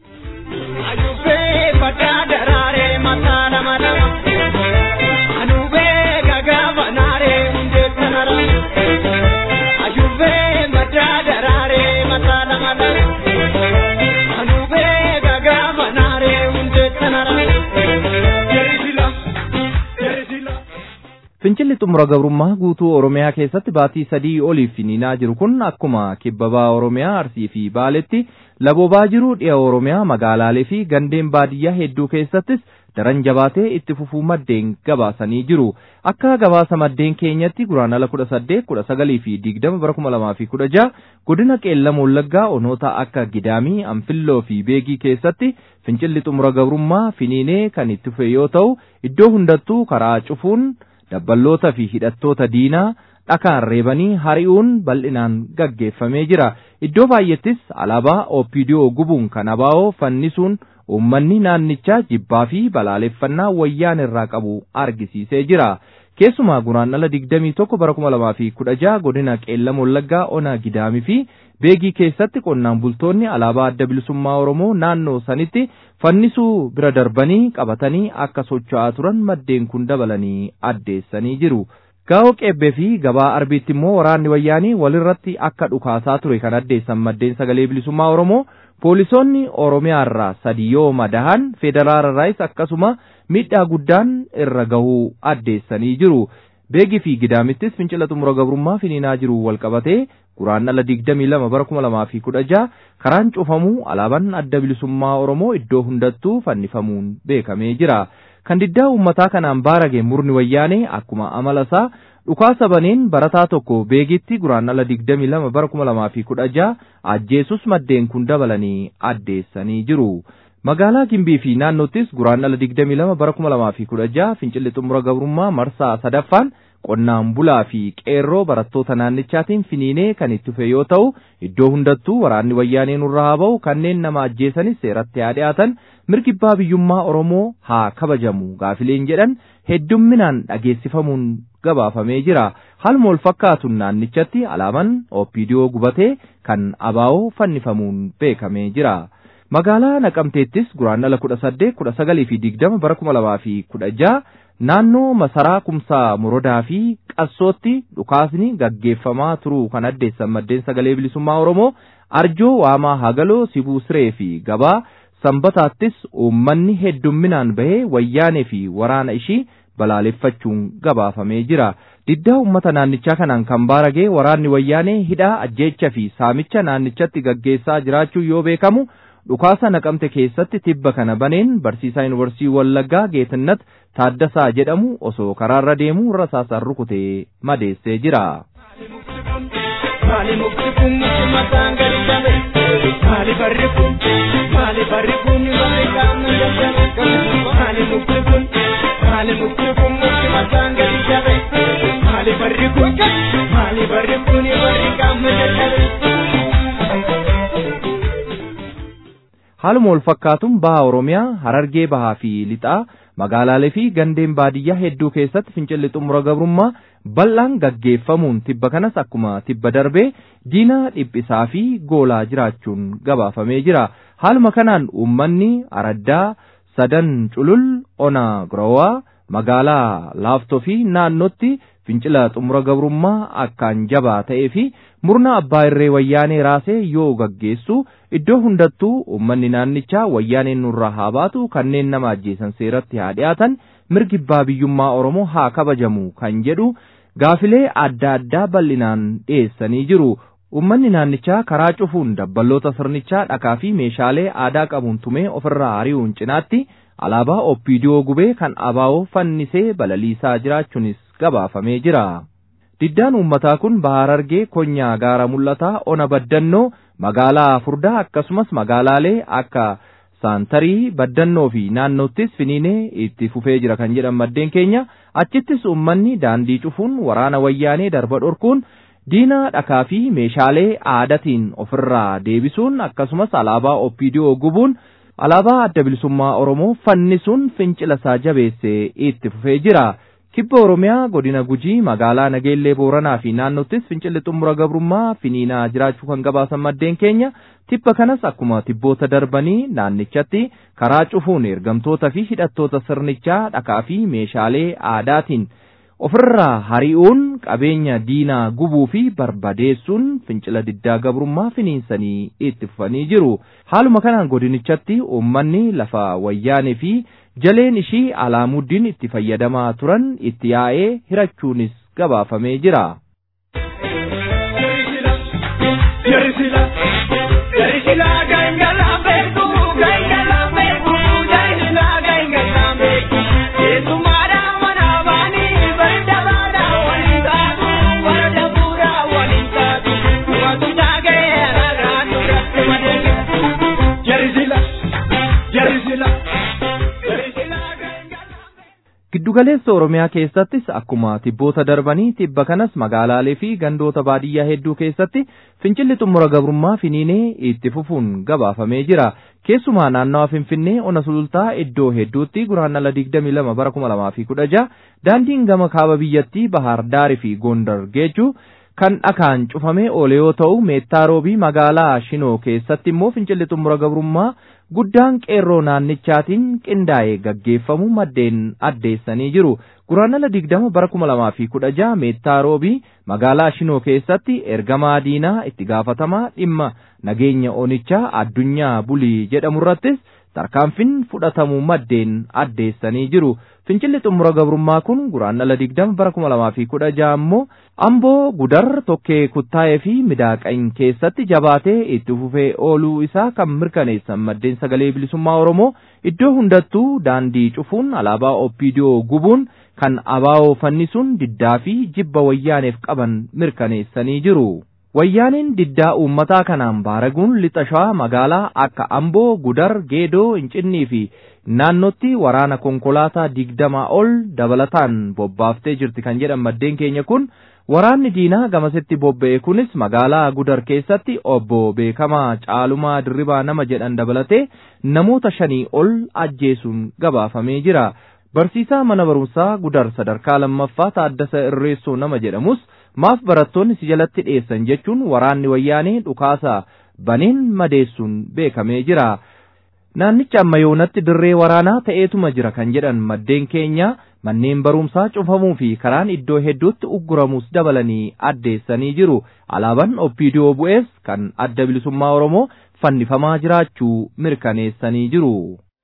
Fincilli xumura gabrummaa guutuu Oromiyaa keessatti baatii 3 oliif finiinaa jiru kun akkuma kibbabaa Oromiyaa Arsii fi Baaletti laboobaa jiru dhi'a Oromiyaa magaalaalee fi gandeen baadiyyaa hedduu keessattis daran jabaatee itti fufuu maddeen gabaasanii jiru. Akka gabaasa maddeen keenyatti guraandhala 18, 19 fi 20 bara 2016 godina Qeellam Wallaggaa onoota akka Gidaamii, Anfilloo fi Beegii keessatti fincilli xumura gabrummaa finiinee kan itti fufe yoo ta'u iddoo hundattuu karaa cufuun dabballoota fi hidhattoota diinaa dhakaan reebanii hari'uun bal'inaan gaggeeffamee jira. Iddoo baay'ettis alaabaa oppidiyoo gubuun kan abaa'oo fannisuun uummanni naannichaa jibbaa fi balaaleffannaa wayyaan irraa qabu argisiisee jira. keessumaa guraandhala 21 bara 2016 godina Qeellam Wallaggaa Ona Gidaamii fi Beegii keessatti qonnaan bultoonni alaabaa adda bilisummaa Oromoo naannoo sanitti fannisuu bira darbanii qabatanii akka socho'aa turan maddeen kun dabalanii addeessanii jiru. Gaa'oo Qeebbee fi Gabaa Arbiitti immoo waraanni wayyaanii walirratti akka dhukaasaa ture kan addeessan maddeen sagalee bilisummaa Oromoo poolisoonni Oromiyaarraa 3 yoo madahan federaalirraayis akkasuma miidhaa guddaan irra gahuu addeessanii jiru. Beegii fi Gidaamittis fincila xumura gabrummaa finiinaa jiru walqabatee guraandhala 22 bara 2016 karaan cufamuu alaabaan adda bilisummaa Oromoo iddoo hundattuu fannifamuun beekamee jira. Kan diddaa uummataa kanaan baarage murni wayyaanee akkuma amalasaa dhukaasa baneen barataa tokko Beegitti guraandhala 22 bara 2016 ajjeesus maddeen kun dabalanii addeessanii jiru. Magaalaa Gimbii fi naannottis guraandhala 22 bara 2016 fincilli xumura gabrummaa marsaa sadaffaan qonnaan bulaa fi qeerroo barattoota naannichaatiin finiinee kan itti fufe yoo ta'u iddoo hundattuu waraanni wayyaanee nurraa haa ba'u kanneen nama ajjeesanis seeratti haa dhiyaatan mirgi abbaa biyyummaa Oromoo haa kabajamu gaafileen jedhan heddumminaan dhageessifamuun gabaafamee jira. Haaluma wal fakkaatuun naannichatti alaabaan OPDO gubatee kan ABO fannifamuun beekamee jira. Magaalaa Naqamteettis guraandhala 18, 19 fi 20 bara 2016 naannoo masaraa kumsaa Morodaa fi Qassootti dhukaasni gaggeeffamaa turuu kan addeessan maddeen sagalee bilisummaa Oromoo Arjoo Waamaa Hagaloo Sibuu Siree fi Gabaa Sanbataattis uummanni heddumminaan bahee wayyaanee fi waraana ishii balaaleffachuun gabaafamee jira. Diddaa uummata naannichaa kanaan kan baarage waraanni wayyaanee hidhaa ajjeecha fi saamicha naannichatti gaggeessaa jiraachuu yoo beekamu dhukaasa Naqamte keessatti tibba kana baneen barsiisaa yuunivarsiitii Wallaggaa Geetinnat Taaddasaa jedhamu osoo karaarra deemuu rasaasaan rukutee madeessee jira. Haaluma wal fakkaatuun baha Oromiyaa Harargee bahaa fi lixaa magaalaalee fi gandeen baadiyyaa hedduu keessatti fincilli xumura gabrummaa bal'aan gaggeeffamuun tibba kanas akkuma tibba darbee diina dhiphisaa fi goolaa jiraachuun gabaafamee jira. Haaluma kanaan uummanni Araddaa, Sadan Culul, Ona Grawaa, magaalaa Laaftoo fi naannootti fincila xumura gabrummaa akkaan jabaa ta'ee fi murna abbaa irree wayyaanee raasee yoo gaggeessu iddoo hundattuu uummanni naannichaa wayyaaneen nurraa haa baatu kanneen nama ajjeesan seeratti haa dhiyaatan mirgi abbaa biyyummaa Oromoo haa kabajamu kan jedhu gaafilee adda addaa bal'inaan dhiyeessanii jiru. Uummanni naannichaa karaa cufuun dabballoota sirnichaa dhakaa fi meeshaalee aadaa qabuun tumee ofirraa ari'uun cinaatti alaabaa OPDO gubee kan ABO fannisee balaliisaa jiraachuunis gabaafamee jira. Diddaan uummataa kun baha Harargee konyaa gaara mul'ataa Ona Baddannoo magaalaa Furdaa akkasumas magaalaalee akka Saantarii Baddannoo fi naannoottis finiinee itti fufee jira kan jedhan maddeen keenya. Achittis uummanni daandii cufuun waraana wayyaanee darba dhorkuun diina dhakaa fi meeshaalee aadaatiin ofirraa deebisuun akkasumas alaabaa OPDO gubuun alaabaa adda bilisummaa Oromoo fannisuun fincila isaa jabeessee itti fufee jira. Kibba Oromiyaa godina Gujii magaalaa Nageellee Booranaa fi naannottis fincilli xumura gabrummaa finiinaa jiraachuu kan gabaasan maddeen keenya. Tibba kanas akkuma tibboota darbanii naannichatti karaa cufuun ergamtoota fi hidhattoota sirnichaa dhakaa fi meeshaalee aadaatiin ofirraa hari'uun qabeenya diinaa gubuu fi barbadeessuun fincila diddaa gabrummaa finiinsanii itti fufanii jiru. Haaluma kanaan godinichatti uummanni lafa wayyaanee fi jaleen ishii Alaamuddin itti fayyadamaa turan itti yaa'ee hirachuunis gabaafamee jira. Giddugaleessa Oromiyaa keessattis akkuma tibboota darbanii tibba kanas magaalaalee fi gandoota baadiyyaa hedduu keessatti fincilli xumura gabrummaa finiinee itti fufuun gabaafamee jira. Keessumaa naannawa Finfinnee ona sulultaa iddoo hedduutti guraandhala 22 bara 2016 daandiin gama kaaba biyyattii Bahar Daarii fi Gondar geejjuu kan dhakaan cufamee oole yoo ta'u meettaa roobii magaalaa Shinoo keessatti immoo fincilli xumura gabrummaa guddaan qeerroo naannichaatiin qindaa'ee gaggeeffamu maddeen addeessanii jiru. Guraandhala 20 bara 2016 meettaa roobii magaalaa Shinoo keessatti ergamaa diinaa itti gaafatamaa dhimma nageenya onichaa Addunyaa Bulii jedhamurrattis tarkaanfiin fudhatamuu maddeen addeessanii jiru. Fincilli xumura gabrummaa kun guraandhala 20 bara 2016 ammoo Amboo Gudar Tokkee Kuttaayee fi Midaaqayn keessatti jabaatee itti fufee ooluu isaa kan mirkaneessan maddeen sagalee bilisummaa Oromoo iddoo hundattuu daandii cufuun alaabaa OPDO gubuun kan abaa'oo fannisuun diddaa fi jibba wayyaaneef qaban mirkaneessanii jiru. Wayyaaniin diddaa uummataa kanaan baaraguun lixa shawaa magaalaa akka Amboo Gudar Geedoo Incinnii fi naannootti waraana konkolaataa 20 ol dabalataan bobbaaftee jirti kan jedhan maddeen keenya kun waraanni diinaa gamasitti bobba'e kunis magaalaa Gudar keessatti obbo Beekamaa Caalumaa Dirribaa nama jedhan dabalatee namoota 5 ol ajjeesuun gabaafamee jira. Barsiisaa mana barumsaa Gudar sadarkaa lammaffaa Taaddasa Irreessoo nama jedhamus maaf barattoonni si jalatti dhiyeessan jechuun waraanni wayyaanee dhukaasa baneen madeessuun beekamee jira. Naannicha amma yoonatti dirree waraanaa ta'eetuma jira kan jedhan maddeen keenya manneen barumsaa cufamuu fi karaan iddoo hedduutti ugguramuus dabalanii addeessanii jiru. Alaabaan OPDO bu'ees kan adda bilisummaa Oromoo fannifamaa jiraachuu mirkaneessanii jiru.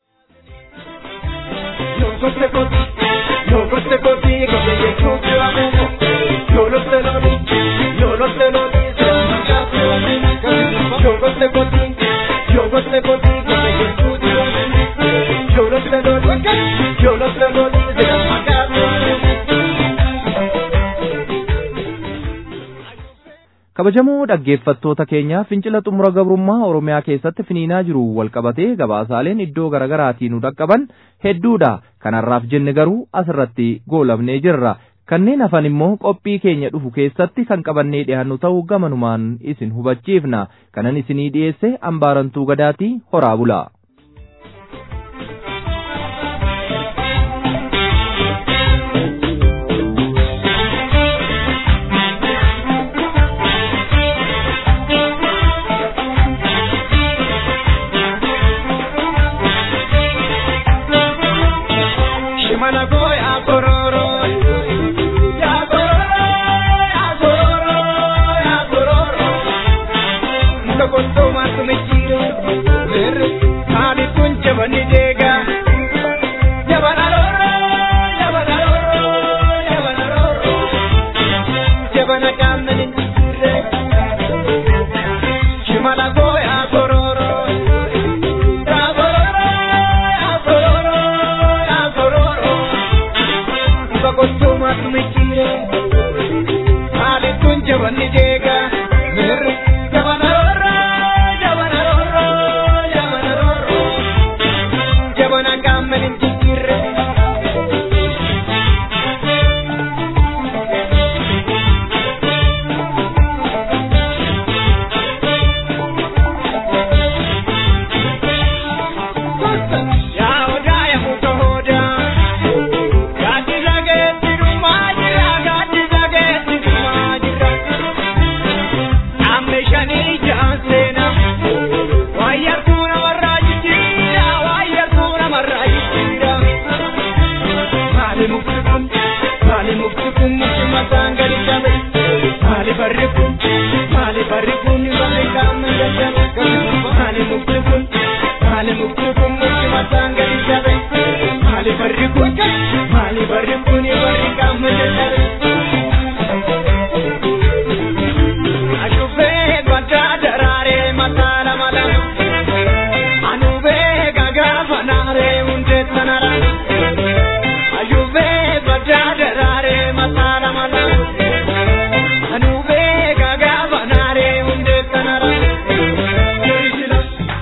Kabajamoo dhaggeeffattoota keenya fincila xumura gabrummaa Oromiyaa keessatti finiinaa jiru walqabatee gabaasaaleen iddoo garaagaraatiin nu dhaqqaban hedduudha. Kanarraaf jenne garuu asirratti goolabnee jirra. Kanneen hafan immoo qophii keenya dhufu keessatti kan qabannee dhiyaannu ta'uu gamanumaan isin hubachiifna. Kanan isinii dhiyeesse Ambaarantuu Gadaatii horaa bulaa.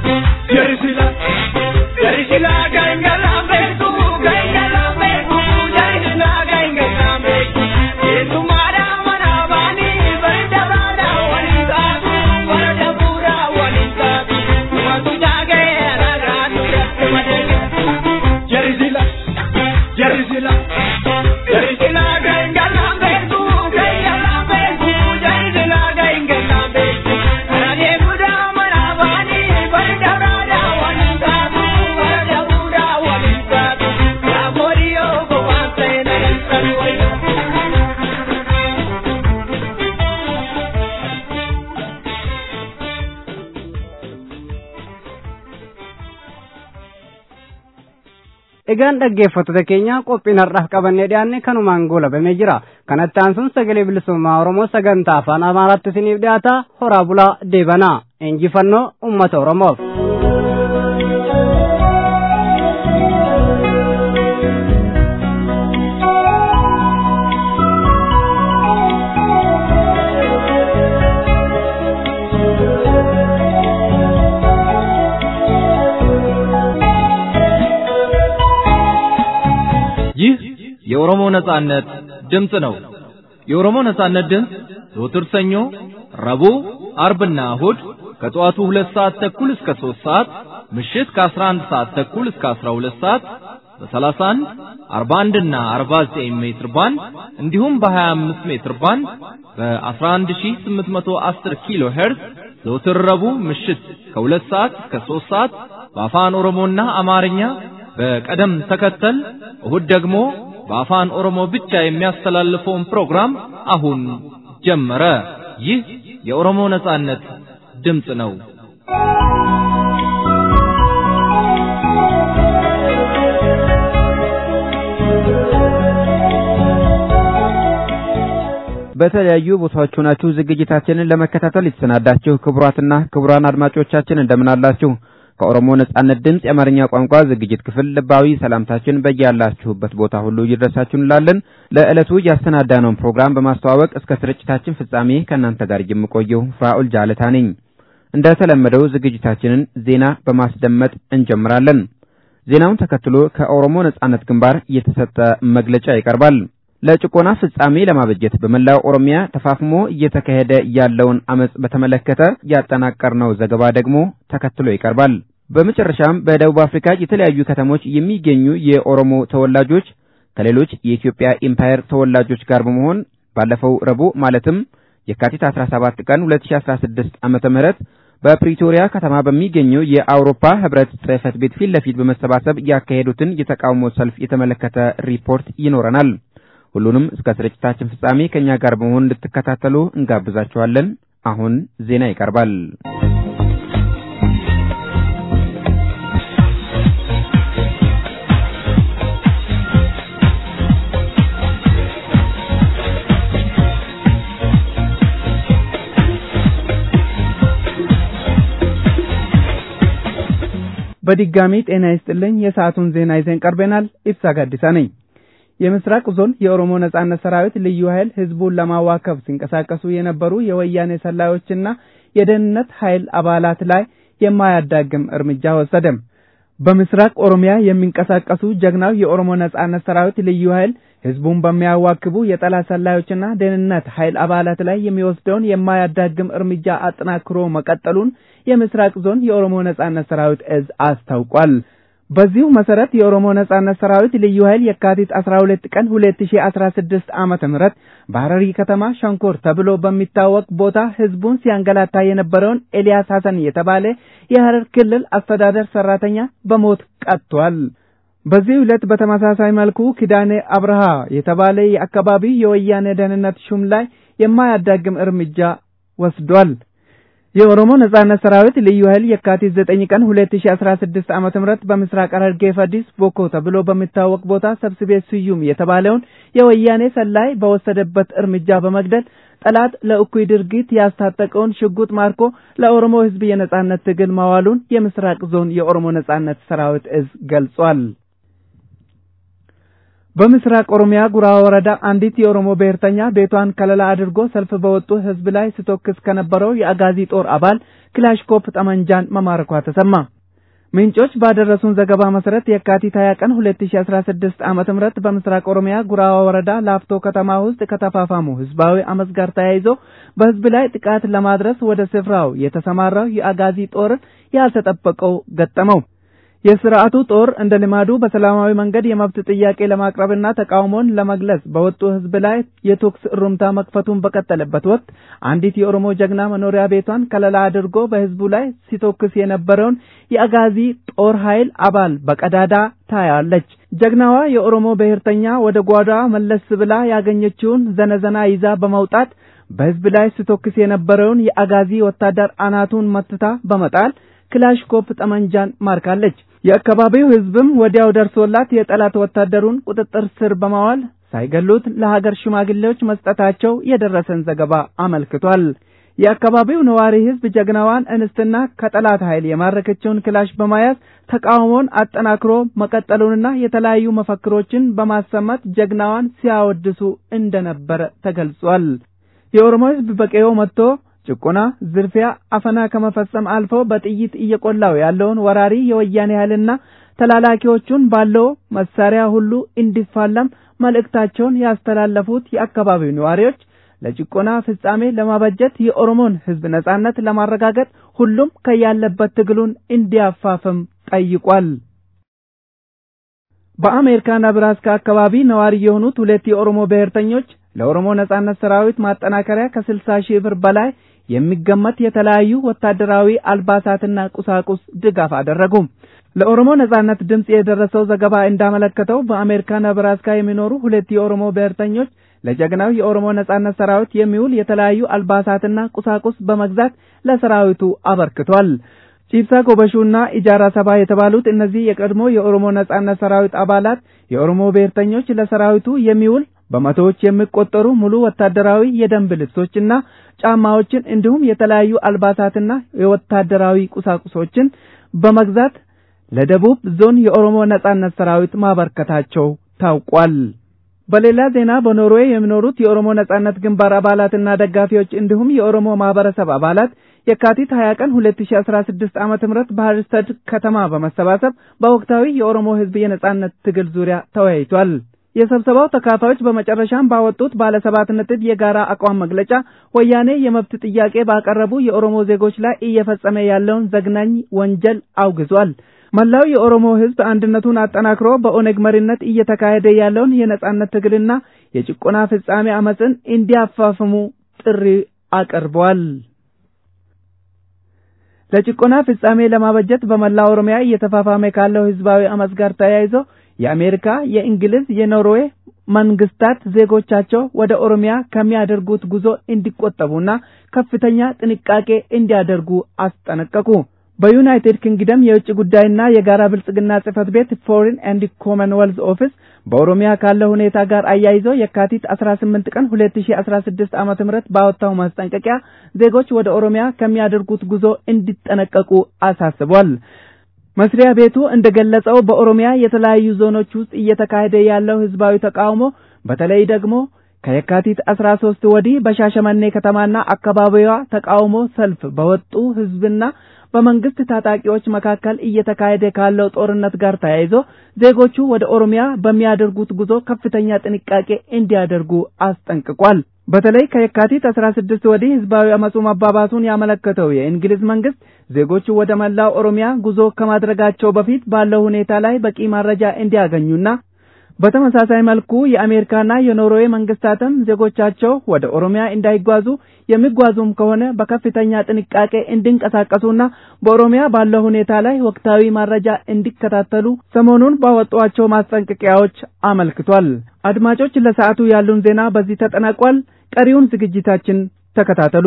Garisila gangala beku Egaan dhaggeeffattoota keenya qophiin har'aaf qabannee dhiyaanne kanumaan goolabamee jira. Kanatti aansuun sagalee bilisummaa Oromoo sagantaa afaan Amaaraatti isiniif dhiyaata. Horaa bulaa deebanaa. Injifannoo uummata Oromoof. ይህ የኦሮሞ ነጻነት ድምጽ ነው። የኦሮሞ ነጻነት ድምጽ ዘወትር ሰኞ፣ ረቡዕ፣ አርብና እሁድ ከጠዋቱ 2 ሰዓት ተኩል እስከ 3 ሰዓት፣ ምሽት ከ11 ሰዓት ተኩል እስከ 12 ሰዓት በ31፣ 41 እና 49 ሜትር ባንድ እንዲሁም በ25 ሜትር ባንድ በ11810 ኪሎ ሄርዝ ዘወትር ረቡዕ ምሽት ከ2 ሰዓት እስከ 3 ሰዓት በአፋን ኦሮሞና አማርኛ በቀደም ተከተል እሁድ ደግሞ በአፋን ኦሮሞ ብቻ የሚያስተላልፈውን ፕሮግራም አሁን ጀመረ። ይህ የኦሮሞ ነጻነት ድምጽ ነው። በተለያዩ ቦታዎች ሆናችሁ ዝግጅታችንን ለመከታተል የተሰናዳችሁ ክቡራትና ክቡራን አድማጮቻችን እንደምን አላችሁ? ከኦሮሞ ነጻነት ድምጽ የአማርኛ ቋንቋ ዝግጅት ክፍል ልባዊ ሰላምታችን በያላችሁበት ቦታ ሁሉ ይድረሳችሁ እንላለን። ለዕለቱ ያስተናዳነውን ፕሮግራም በማስተዋወቅ እስከ ስርጭታችን ፍጻሜ ከእናንተ ጋር የምቆየው ፍራኦል ጃለታ ነኝ። እንደተለመደው ዝግጅታችንን ዜና በማስደመጥ እንጀምራለን። ዜናውን ተከትሎ ከኦሮሞ ነጻነት ግንባር የተሰጠ መግለጫ ይቀርባል። ለጭቆና ፍጻሜ ለማበጀት በመላው ኦሮሚያ ተፋፍሞ እየተካሄደ ያለውን አመጽ በተመለከተ ያጠናቀርነው ዘገባ ደግሞ ተከትሎ ይቀርባል። በመጨረሻም በደቡብ አፍሪካ የተለያዩ ከተሞች የሚገኙ የኦሮሞ ተወላጆች ከሌሎች የኢትዮጵያ ኢምፓየር ተወላጆች ጋር በመሆን ባለፈው ረቡዕ ማለትም የካቲት 17 ቀን 2016 ዓመተ ምህረት በፕሪቶሪያ ከተማ በሚገኘው የአውሮፓ ህብረት ጽሕፈት ቤት ፊት ለፊት በመሰባሰብ ያካሄዱትን የተቃውሞ ሰልፍ የተመለከተ ሪፖርት ይኖረናል። ሁሉንም እስከ ስርጭታችን ፍጻሜ ከኛ ጋር በመሆን እንድትከታተሉ እንጋብዛችኋለን። አሁን ዜና ይቀርባል። በድጋሚ ጤና ይስጥልኝ። የሰዓቱን ዜና ይዘን ቀርበናል። ኢብሳ ጋዲሳ ነኝ። የምስራቅ ዞን የኦሮሞ ነጻነት ሰራዊት ልዩ ኃይል ህዝቡን ለማዋከብ ሲንቀሳቀሱ የነበሩ የወያኔ ሰላዮችና የደህንነት ኃይል አባላት ላይ የማያዳግም እርምጃ ወሰደ። በምስራቅ ኦሮሚያ የሚንቀሳቀሱ ጀግናው የኦሮሞ ነጻነት ሰራዊት ልዩ ኃይል ህዝቡን በሚያዋክቡ የጠላት ሰላዮችና ደህንነት ኃይል አባላት ላይ የሚወስደውን የማያዳግም እርምጃ አጠናክሮ መቀጠሉን የምስራቅ ዞን የኦሮሞ ነጻነት ሰራዊት እዝ አስታውቋል። በዚሁ መሰረት የኦሮሞ ነጻነት ሰራዊት ልዩ ኃይል የካቲት 12 ቀን 2016 ዓመተ ምህረት በሐረሪ ከተማ ሸንኮር ተብሎ በሚታወቅ ቦታ ህዝቡን ሲያንገላታ የነበረውን ኤልያስ ሐሰን የተባለ የሐረር ክልል አስተዳደር ሰራተኛ በሞት ቀጥቷል። በዚህ ዕለት በተመሳሳይ መልኩ ኪዳኔ አብርሃ የተባለ የአካባቢ የወያኔ ደህንነት ሹም ላይ የማያዳግም እርምጃ ወስዷል። የኦሮሞ ነጻነት ሰራዊት ልዩ ኃይል የካቲት 9 ቀን 2016 ዓመተ ምህረት በምስራቅ ሐረርጌ ፈዲስ ቦኮ ተብሎ በሚታወቅ ቦታ ሰብስቤ ስዩም የተባለውን የወያኔ ሰላይ በወሰደበት እርምጃ በመግደል ጠላት ለእኩይ ድርጊት ያስታጠቀውን ሽጉጥ ማርኮ ለኦሮሞ ህዝብ የነጻነት ትግል ማዋሉን የምስራቅ ዞን የኦሮሞ ነጻነት ሰራዊት እዝ ገልጿል። በምስራቅ ኦሮሚያ ጉራ ወረዳ አንዲት የኦሮሞ ብሔርተኛ ቤቷን ከለላ አድርጎ ሰልፍ በወጡ ህዝብ ላይ ስተኩስ ከነበረው የአጋዚ ጦር አባል ክላሽኮፕ ጠመንጃን መማረኳ ተሰማ። ምንጮች ባደረሱን ዘገባ መሰረት የካቲት 20 ቀን 2016 ዓመተ ምህረት በምስራቅ ኦሮሚያ ጉራ ወረዳ ላፍቶ ከተማ ውስጥ ከተፋፋሙ ህዝባዊ አመጽ ጋር ተያይዞ በህዝብ ላይ ጥቃት ለማድረስ ወደ ስፍራው የተሰማራው የአጋዚ ጦር ያልተጠበቀው ገጠመው። የሥርዓቱ ጦር እንደ ልማዱ በሰላማዊ መንገድ የመብት ጥያቄ ለማቅረብና ተቃውሞን ለመግለጽ በወጡ ህዝብ ላይ የቶክስ ሩምታ መክፈቱን በቀጠለበት ወቅት አንዲት የኦሮሞ ጀግና መኖሪያ ቤቷን ከለላ አድርጎ በህዝቡ ላይ ሲቶክስ የነበረውን የአጋዚ ጦር ኃይል አባል በቀዳዳ ታያለች። ጀግናዋ የኦሮሞ ብሔርተኛ ወደ ጓዳ መለስ ብላ ያገኘችውን ዘነዘና ይዛ በመውጣት በህዝብ ላይ ሲቶክስ የነበረውን የአጋዚ ወታደር አናቱን መትታ በመጣል ክላሽኮፕ ጠመንጃን ማርካለች። የአካባቢው ህዝብም ወዲያው ደርሶላት የጠላት ወታደሩን ቁጥጥር ስር በማዋል ሳይገሉት ለሀገር ሽማግሌዎች መስጠታቸው የደረሰን ዘገባ አመልክቷል። የአካባቢው ነዋሪ ህዝብ ጀግናዋን እንስትና ከጠላት ኃይል የማረከችውን ክላሽ በመያዝ ተቃውሞን አጠናክሮ መቀጠሉንና የተለያዩ መፈክሮችን በማሰማት ጀግናዋን ሲያወድሱ እንደነበረ ተገልጿል። የኦሮሞ ህዝብ በቀየው መጥቶ ጭቆና፣ ዝርፊያ፣ አፈና ከመፈጸም አልፎ በጥይት እየቆላው ያለውን ወራሪ የወያኔ ኃይልና ተላላኪዎቹን ባለው መሳሪያ ሁሉ እንዲፋለም መልእክታቸውን ያስተላለፉት የአካባቢው ነዋሪዎች ለጭቆና ፍጻሜ ለማበጀት የኦሮሞን ህዝብ ነጻነት ለማረጋገጥ ሁሉም ከያለበት ትግሉን እንዲያፋፍም ጠይቋል። በአሜሪካ ነብራስካ አካባቢ ነዋሪ የሆኑት ሁለት የኦሮሞ ብሔርተኞች ለኦሮሞ ነጻነት ሰራዊት ማጠናከሪያ ከ60,000 ብር በላይ የሚገመት የተለያዩ ወታደራዊ አልባሳትና ቁሳቁስ ድጋፍ አደረጉ። ለኦሮሞ ነጻነት ድምጽ የደረሰው ዘገባ እንዳመለከተው በአሜሪካ ነብራስካ የሚኖሩ ሁለት የኦሮሞ ብሔርተኞች ለጀግናው የኦሮሞ ነጻነት ሰራዊት የሚውል የተለያዩ አልባሳትና ቁሳቁስ በመግዛት ለሰራዊቱ አበርክቷል። ቺፕሳ ጎበሹና ኢጃራ ሰባ የተባሉት እነዚህ የቀድሞ የኦሮሞ ነጻነት ሰራዊት አባላት የኦሮሞ ብሔርተኞች ለሰራዊቱ የሚውል በመቶዎች የሚቆጠሩ ሙሉ ወታደራዊ የደንብ ልብሶችና ጫማዎችን እንዲሁም የተለያዩ አልባሳትና የወታደራዊ ቁሳቁሶችን በመግዛት ለደቡብ ዞን የኦሮሞ ነጻነት ሰራዊት ማበርከታቸው ታውቋል። በሌላ ዜና በኖርዌይ የሚኖሩት የኦሮሞ ነጻነት ግንባር አባላትና ደጋፊዎች እንዲሁም የኦሮሞ ማህበረሰብ አባላት የካቲት 20 ቀን 2016 ዓመተ ምህረት በሃርስተድ ከተማ በመሰባሰብ በወቅታዊ የኦሮሞ ህዝብ የነጻነት ትግል ዙሪያ ተወያይቷል። የስብሰባው ተካፋዮች በመጨረሻም ባወጡት ባለ 7 ነጥብ የጋራ አቋም መግለጫ ወያኔ የመብት ጥያቄ ባቀረቡ የኦሮሞ ዜጎች ላይ እየፈጸመ ያለውን ዘግናኝ ወንጀል አውግዟል። መላው የኦሮሞ ህዝብ አንድነቱን አጠናክሮ በኦነግ መሪነት እየተካሄደ ያለውን የነጻነት ትግልና የጭቆና ፍጻሜ አመጽን እንዲያፋፍሙ ጥሪ አቀርቧል። ለጭቆና ፍጻሜ ለማበጀት በመላው ኦሮሚያ እየተፋፋመ ካለው ህዝባዊ አመጽ ጋር ተያይዞ የአሜሪካ፣ የእንግሊዝ፣ የኖርዌይ መንግስታት ዜጎቻቸው ወደ ኦሮሚያ ከሚያደርጉት ጉዞ እንዲቆጠቡና ከፍተኛ ጥንቃቄ እንዲያደርጉ አስጠነቀቁ። በዩናይትድ ኪንግደም የውጭ ጉዳይና የጋራ ብልጽግና ጽህፈት ቤት ፎሬን ኤንድ ኮመንዌልዝ ኦፊስ በኦሮሚያ ካለው ሁኔታ ጋር አያይዞ የካቲት 18 ቀን 2016 ዓመተ ምህረት ባወጣው ማስጠንቀቂያ ዜጎች ወደ ኦሮሚያ ከሚያደርጉት ጉዞ እንዲጠነቀቁ አሳስቧል። መስሪያ ቤቱ እንደገለጸው በኦሮሚያ የተለያዩ ዞኖች ውስጥ እየተካሄደ ያለው ህዝባዊ ተቃውሞ በተለይ ደግሞ ከየካቲት 13 ወዲህ በሻሸመኔ ከተማና አካባቢዋ ተቃውሞ ሰልፍ በወጡ ህዝብና በመንግስት ታጣቂዎች መካከል እየተካሄደ ካለው ጦርነት ጋር ተያይዞ ዜጎቹ ወደ ኦሮሚያ በሚያደርጉት ጉዞ ከፍተኛ ጥንቃቄ እንዲያደርጉ አስጠንቅቋል። በተለይ ከየካቲት 16 ወዲህ ህዝባዊ አመጹ መባባሱን ያመለከተው የእንግሊዝ መንግስት ዜጎቹ ወደ መላው ኦሮሚያ ጉዞ ከማድረጋቸው በፊት ባለው ሁኔታ ላይ በቂ መረጃ እንዲያገኙና በተመሳሳይ መልኩ የአሜሪካና የኖርዌይ መንግስታትም ዜጎቻቸው ወደ ኦሮሚያ እንዳይጓዙ የሚጓዙም ከሆነ በከፍተኛ ጥንቃቄ እንዲንቀሳቀሱና በኦሮሚያ ባለው ሁኔታ ላይ ወቅታዊ መረጃ እንዲከታተሉ ሰሞኑን ባወጧቸው ማስጠንቀቂያዎች አመልክቷል። አድማጮች ለሰዓቱ ያሉን ዜና በዚህ ተጠናቋል። ቀሪውን ዝግጅታችን ተከታተሉ።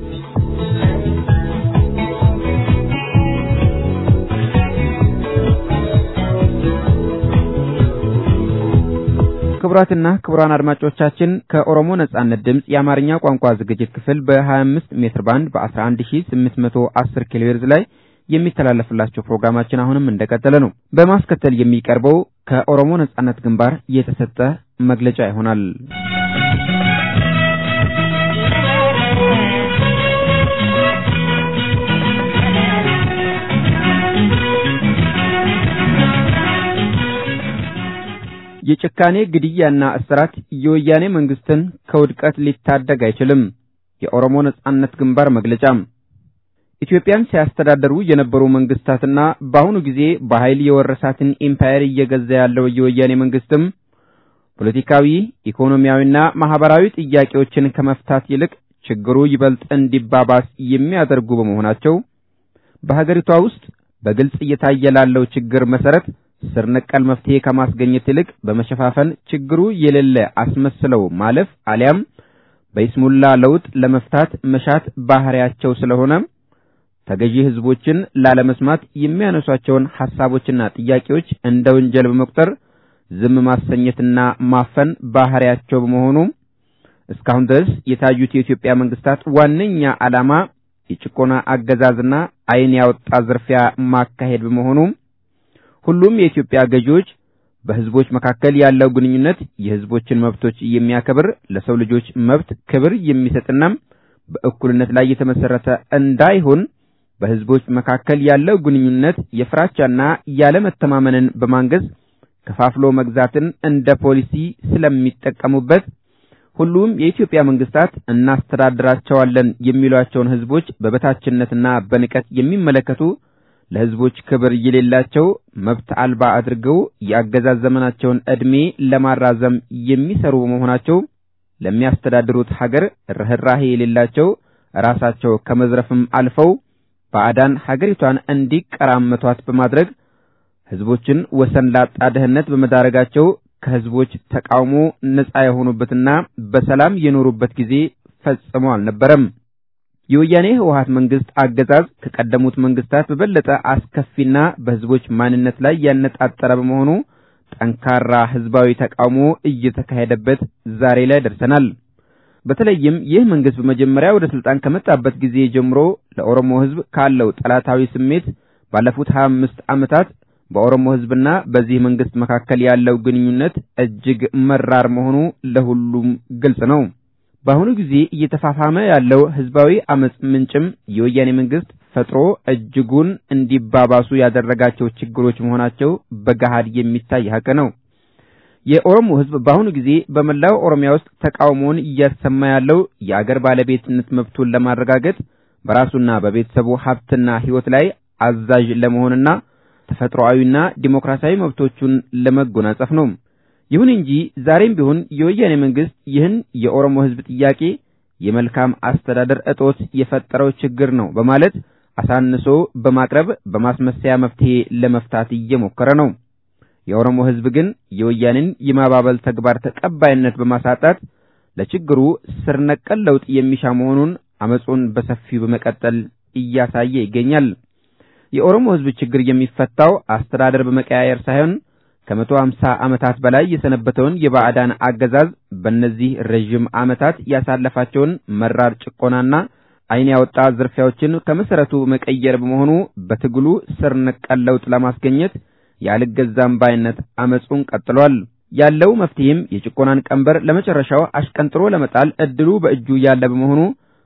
ክቡራትና ክቡራን አድማጮቻችን ከኦሮሞ ነጻነት ድምጽ የአማርኛ ቋንቋ ዝግጅት ክፍል በ25 ሜትር ባንድ በ11810 ኪሎ ሄርዝ ላይ የሚተላለፍላችሁ ፕሮግራማችን አሁንም እንደቀጠለ ነው። በማስከተል የሚቀርበው ከኦሮሞ ነጻነት ግንባር የተሰጠ መግለጫ ይሆናል። የጭካኔ ግድያና እስራት የወያኔ መንግስትን ከውድቀት ሊታደግ አይችልም። የኦሮሞ ነጻነት ግንባር መግለጫ ኢትዮጵያን ሲያስተዳድሩ የነበሩ መንግስታትና በአሁኑ ጊዜ በኃይል የወረሳትን ኢምፓየር እየገዛ ያለው የወያኔ መንግስትም ፖለቲካዊ፣ ኢኮኖሚያዊና ማህበራዊ ጥያቄዎችን ከመፍታት ይልቅ ችግሩ ይበልጥ እንዲባባስ የሚያደርጉ በመሆናቸው በሀገሪቷ ውስጥ በግልጽ እየታየ ላለው ችግር መሰረት ስር ነቀል መፍትሄ ከማስገኘት ይልቅ በመሸፋፈን ችግሩ የሌለ አስመስለው ማለፍ አሊያም በይስሙላ ለውጥ ለመፍታት መሻት ባህሪያቸው ስለሆነ ተገዢ ህዝቦችን ላለመስማት የሚያነሷቸውን ሐሳቦችና ጥያቄዎች እንደ ወንጀል በመቁጠር ዝም ማሰኘትና ማፈን ባህሪያቸው በመሆኑ እስካሁን ድረስ የታዩት የኢትዮጵያ መንግስታት ዋነኛ ዓላማ የጭቆና አገዛዝና ዓይን ያወጣ ዝርፊያ ማካሄድ በመሆኑ ሁሉም የኢትዮጵያ ገዢዎች በህዝቦች መካከል ያለው ግንኙነት የህዝቦችን መብቶች የሚያከብር ለሰው ልጆች መብት ክብር የሚሰጥና በእኩልነት ላይ የተመሰረተ እንዳይሆን በህዝቦች መካከል ያለው ግንኙነት የፍራቻና ያለመተማመንን በማንገስ ከፋፍሎ መግዛትን እንደ ፖሊሲ ስለሚጠቀሙበት ሁሉም የኢትዮጵያ መንግስታት እናስተዳድራቸዋለን የሚሏቸውን ህዝቦች በበታችነትና በንቀት የሚመለከቱ ለህዝቦች ክብር የሌላቸው መብት አልባ አድርገው የአገዛዝ ዘመናቸውን ዕድሜ ለማራዘም የሚሰሩ በመሆናቸው ለሚያስተዳድሩት ሀገር ርህራሄ የሌላቸው ራሳቸው ከመዝረፍም አልፈው ባዕዳን ሀገሪቷን እንዲቀራመቷት በማድረግ ህዝቦችን ወሰን ላጣ ድህነት በመዳረጋቸው ከህዝቦች ተቃውሞ ነፃ የሆኑበትና በሰላም የኖሩበት ጊዜ ፈጽሞ አልነበረም። የወያኔ ህወሓት መንግስት አገዛዝ ከቀደሙት መንግስታት በበለጠ አስከፊና በህዝቦች ማንነት ላይ ያነጣጠረ በመሆኑ ጠንካራ ህዝባዊ ተቃውሞ እየተካሄደበት ዛሬ ላይ ደርሰናል። በተለይም ይህ መንግስት በመጀመሪያ ወደ ስልጣን ከመጣበት ጊዜ ጀምሮ ለኦሮሞ ህዝብ ካለው ጠላታዊ ስሜት ባለፉት 25 ዓመታት በኦሮሞ ህዝብና በዚህ መንግስት መካከል ያለው ግንኙነት እጅግ መራር መሆኑ ለሁሉም ግልጽ ነው። በአሁኑ ጊዜ እየተፋፋመ ያለው ህዝባዊ አመጽ ምንጭም የወያኔ መንግስት ፈጥሮ እጅጉን እንዲባባሱ ያደረጋቸው ችግሮች መሆናቸው በገሃድ የሚታይ ሀቅ ነው። የኦሮሞ ህዝብ በአሁኑ ጊዜ በመላው ኦሮሚያ ውስጥ ተቃውሞውን እያሰማ ያለው የአገር ባለቤትነት መብቱን ለማረጋገጥ በራሱና በቤተሰቡ ሀብትና ህይወት ላይ አዛዥ ለመሆንና ተፈጥሯዊና ዲሞክራሲያዊ መብቶቹን ለመጎናጸፍ ነው። ይሁን እንጂ ዛሬም ቢሆን የወያኔ መንግስት ይህን የኦሮሞ ህዝብ ጥያቄ የመልካም አስተዳደር እጦት የፈጠረው ችግር ነው በማለት አሳንሶ በማቅረብ በማስመሰያ መፍትሄ ለመፍታት እየሞከረ ነው። የኦሮሞ ህዝብ ግን የወያኔን የማባበል ተግባር ተቀባይነት በማሳጣት ለችግሩ ስር ነቀል ለውጥ የሚሻ መሆኑን አመጹን በሰፊው በመቀጠል እያሳየ ይገኛል። የኦሮሞ ህዝብ ችግር የሚፈታው አስተዳደር በመቀያየር ሳይሆን ከ150 ዓመታት በላይ የሰነበተውን የባዕዳን አገዛዝ በእነዚህ ረጅም ዓመታት ያሳለፋቸውን መራር ጭቆናና ዓይን ያወጣ ዝርፊያዎችን ከመሰረቱ መቀየር በመሆኑ በትግሉ ስር ነቀል ለውጥ ለማስገኘት ያልገዛም ባይነት አመጹን ቀጥሏል። ያለው መፍትሄም የጭቆናን ቀንበር ለመጨረሻው አሽቀንጥሮ ለመጣል እድሉ በእጁ ያለ በመሆኑ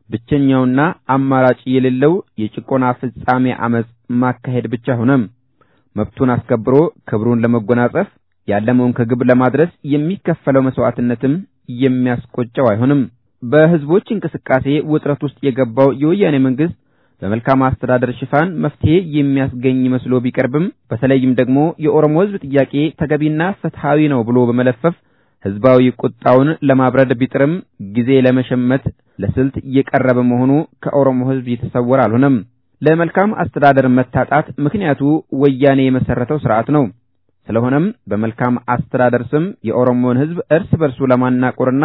ብቸኛውና አማራጭ የሌለው የጭቆና ፍጻሜ አመጽ ማካሄድ ብቻ ሆነም። መብቱን አስከብሮ ክብሩን ለመጎናጸፍ ያለመውን ከግብ ለማድረስ የሚከፈለው መስዋዕትነትም የሚያስቆጨው አይሆንም። በህዝቦች እንቅስቃሴ ውጥረት ውስጥ የገባው የወያኔ መንግስት በመልካም አስተዳደር ሽፋን መፍትሄ የሚያስገኝ መስሎ ቢቀርብም በተለይም ደግሞ የኦሮሞ ህዝብ ጥያቄ ተገቢና ፍትሃዊ ነው ብሎ በመለፈፍ ህዝባዊ ቁጣውን ለማብረድ ቢጥርም ጊዜ ለመሸመት ለስልት የቀረበ መሆኑ ከኦሮሞ ህዝብ የተሰወረ አልሆነም። ለመልካም አስተዳደር መታጣት ምክንያቱ ወያኔ የመሰረተው ስርዓት ነው። ስለሆነም በመልካም አስተዳደር ስም የኦሮሞን ህዝብ እርስ በርሱ ለማናቆርና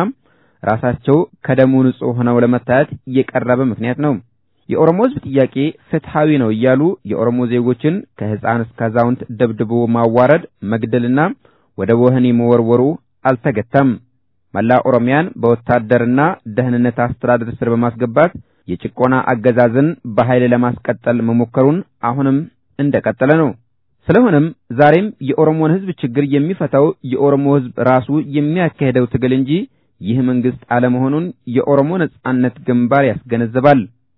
ራሳቸው ከደሙ ንጹህ ሆነው ለመታየት የቀረበ ምክንያት ነው። የኦሮሞ ህዝብ ጥያቄ ፍትሃዊ ነው እያሉ የኦሮሞ ዜጎችን ከህፃን እስከ አዛውንት ደብድቦ ማዋረድ፣ መግደልና ወደ ወህኒ መወርወሩ አልተገታም። መላ ኦሮሚያን በወታደርና ደህንነት አስተዳደር ስር በማስገባት የጭቆና አገዛዝን በኃይል ለማስቀጠል መሞከሩን አሁንም እንደቀጠለ ነው። ስለሆነም ዛሬም የኦሮሞን ህዝብ ችግር የሚፈታው የኦሮሞ ህዝብ ራሱ የሚያካሄደው ትግል እንጂ ይህ መንግስት አለመሆኑን የኦሮሞ ነጻነት ግንባር ያስገነዝባል።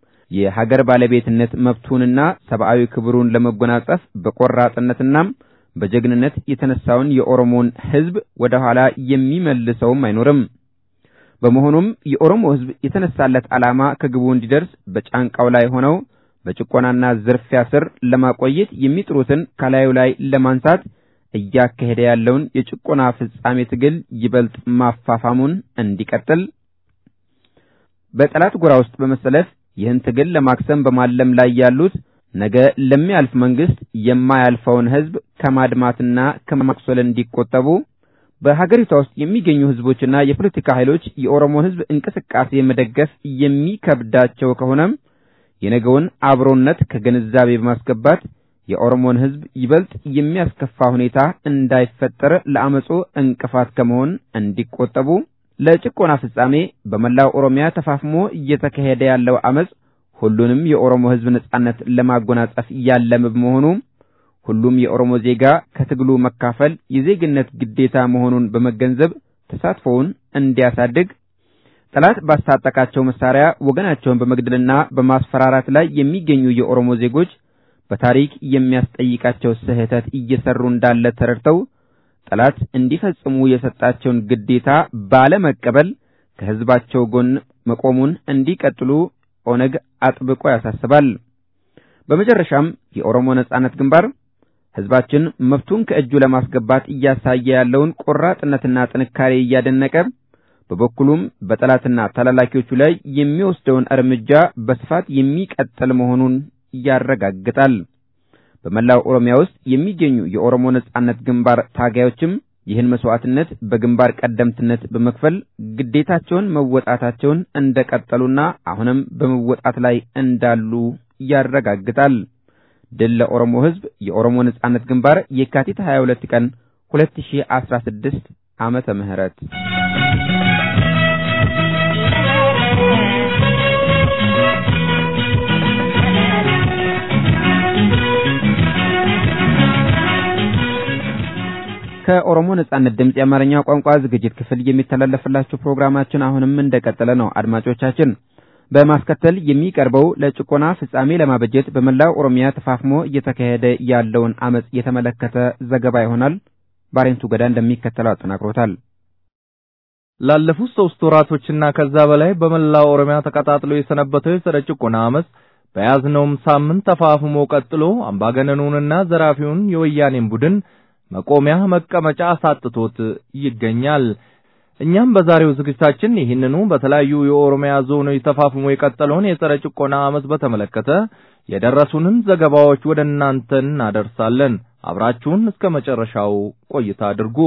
የሀገር ባለቤትነት መብቱንና ሰብአዊ ክብሩን ለመጎናጸፍ በቆራጥነትና በጀግንነት የተነሳውን የኦሮሞን ህዝብ ወደ ኋላ የሚመልሰውም አይኖርም። በመሆኑም የኦሮሞ ህዝብ የተነሳለት ዓላማ ከግቡ እንዲደርስ በጫንቃው ላይ ሆነው በጭቆናና ዝርፊያ ስር ለማቆየት የሚጥሩትን ከላዩ ላይ ለማንሳት እያካሄደ ያለውን የጭቆና ፍጻሜ ትግል ይበልጥ ማፋፋሙን እንዲቀጥል በጠላት ጎራ ውስጥ በመሰለፍ ይህን ትግል ለማክሰም በማለም ላይ ያሉት ነገ ለሚያልፍ መንግስት የማያልፈውን ህዝብ ከማድማትና ከማክሰል እንዲቆጠቡ በሀገሪቷ ውስጥ የሚገኙ ህዝቦችና የፖለቲካ ኃይሎች የኦሮሞ ህዝብ እንቅስቃሴ መደገፍ የሚከብዳቸው ከሆነም የነገውን አብሮነት ከግንዛቤ በማስገባት የኦሮሞን ሕዝብ ይበልጥ የሚያስከፋ ሁኔታ እንዳይፈጠር ለአመጹ እንቅፋት ከመሆን እንዲቆጠቡ ለጭቆና ፍጻሜ በመላው ኦሮሚያ ተፋፍሞ እየተካሄደ ያለው አመጽ ሁሉንም የኦሮሞ ሕዝብ ነጻነት ለማጎናጸፍ ያለመ በመሆኑ ሁሉም የኦሮሞ ዜጋ ከትግሉ መካፈል የዜግነት ግዴታ መሆኑን በመገንዘብ ተሳትፎውን እንዲያሳድግ ጠላት ባስታጠቃቸው መሳሪያ ወገናቸውን በመግደልና በማስፈራራት ላይ የሚገኙ የኦሮሞ ዜጎች በታሪክ የሚያስጠይቃቸው ስህተት እየሰሩ እንዳለ ተረድተው ጠላት እንዲፈጽሙ የሰጣቸውን ግዴታ ባለመቀበል ከህዝባቸው ጎን መቆሙን እንዲቀጥሉ ኦነግ አጥብቆ ያሳስባል። በመጨረሻም የኦሮሞ ነጻነት ግንባር ህዝባችን መብቱን ከእጁ ለማስገባት እያሳየ ያለውን ቆራጥነትና ጥንካሬ እያደነቀ በበኩሉም በጠላትና ተላላኪዎቹ ላይ የሚወስደውን እርምጃ በስፋት የሚቀጥል መሆኑን ያረጋግጣል። በመላው ኦሮሚያ ውስጥ የሚገኙ የኦሮሞ ነጻነት ግንባር ታጋዮችም ይህን መስዋዕትነት በግንባር ቀደምትነት በመክፈል ግዴታቸውን መወጣታቸውን እንደቀጠሉና አሁንም በመወጣት ላይ እንዳሉ ያረጋግጣል። ድል ለኦሮሞ ህዝብ! የኦሮሞ ነጻነት ግንባር የካቲት 22 ቀን 2016 ዓመተ ምህረት ከኦሮሞ ነጻነት ድምጽ የአማርኛ ቋንቋ ዝግጅት ክፍል የሚተላለፍላችሁ ፕሮግራማችን አሁንም እንደቀጠለ ነው። አድማጮቻችን በማስከተል የሚቀርበው ለጭቆና ፍጻሜ ለማበጀት በመላው ኦሮሚያ ተፋፍሞ እየተካሄደ ያለውን አመጽ የተመለከተ ዘገባ ይሆናል። ባሬንቱ ገዳ እንደሚከተለው አጠናቅሮታል። ላለፉት 3 ወራቶችና ከዛ በላይ በመላው ኦሮሚያ ተቀጣጥሎ የሰነበተው የጸረ ጭቆና አመጽ በያዝነውም ሳምንት ተፋፍሞ ቀጥሎ አምባገነኑንና ዘራፊውን የወያኔን ቡድን መቆሚያ መቀመጫ አሳጥቶት ይገኛል። እኛም በዛሬው ዝግጅታችን ይህንኑ በተለያዩ የኦሮሚያ ዞኖች ተፋፍሞ የቀጠለውን የጸረ ጭቆና አመጽ በተመለከተ የደረሱንን ዘገባዎች ወደ እናንተ እናደርሳለን። አብራችሁን እስከ መጨረሻው ቆይታ አድርጉ።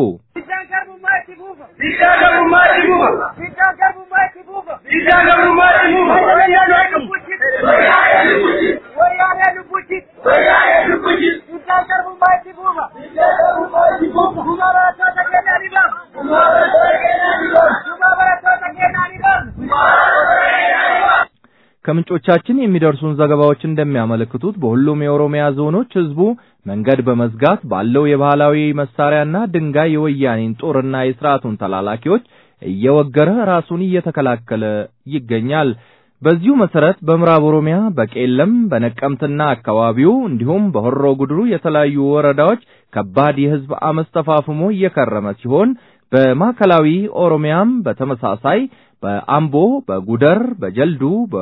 ከምንጮቻችን የሚደርሱን ዘገባዎች እንደሚያመለክቱት በሁሉም የኦሮሚያ ዞኖች ህዝቡ መንገድ በመዝጋት ባለው የባህላዊ መሳሪያና ድንጋይ የወያኔን ጦርና የሥርዓቱን ተላላኪዎች እየወገረ ራሱን እየተከላከለ ይገኛል። በዚሁ መሰረት በምዕራብ ኦሮሚያ በቄለም በነቀምትና አካባቢው እንዲሁም በሆሮ ጉድሩ የተለያዩ ወረዳዎች ከባድ የህዝብ አመጽ ተፋፍሞ እየከረመ ሲሆን በማዕከላዊ ኦሮሚያም በተመሳሳይ በአምቦ፣ በጉደር፣ በጀልዱ፣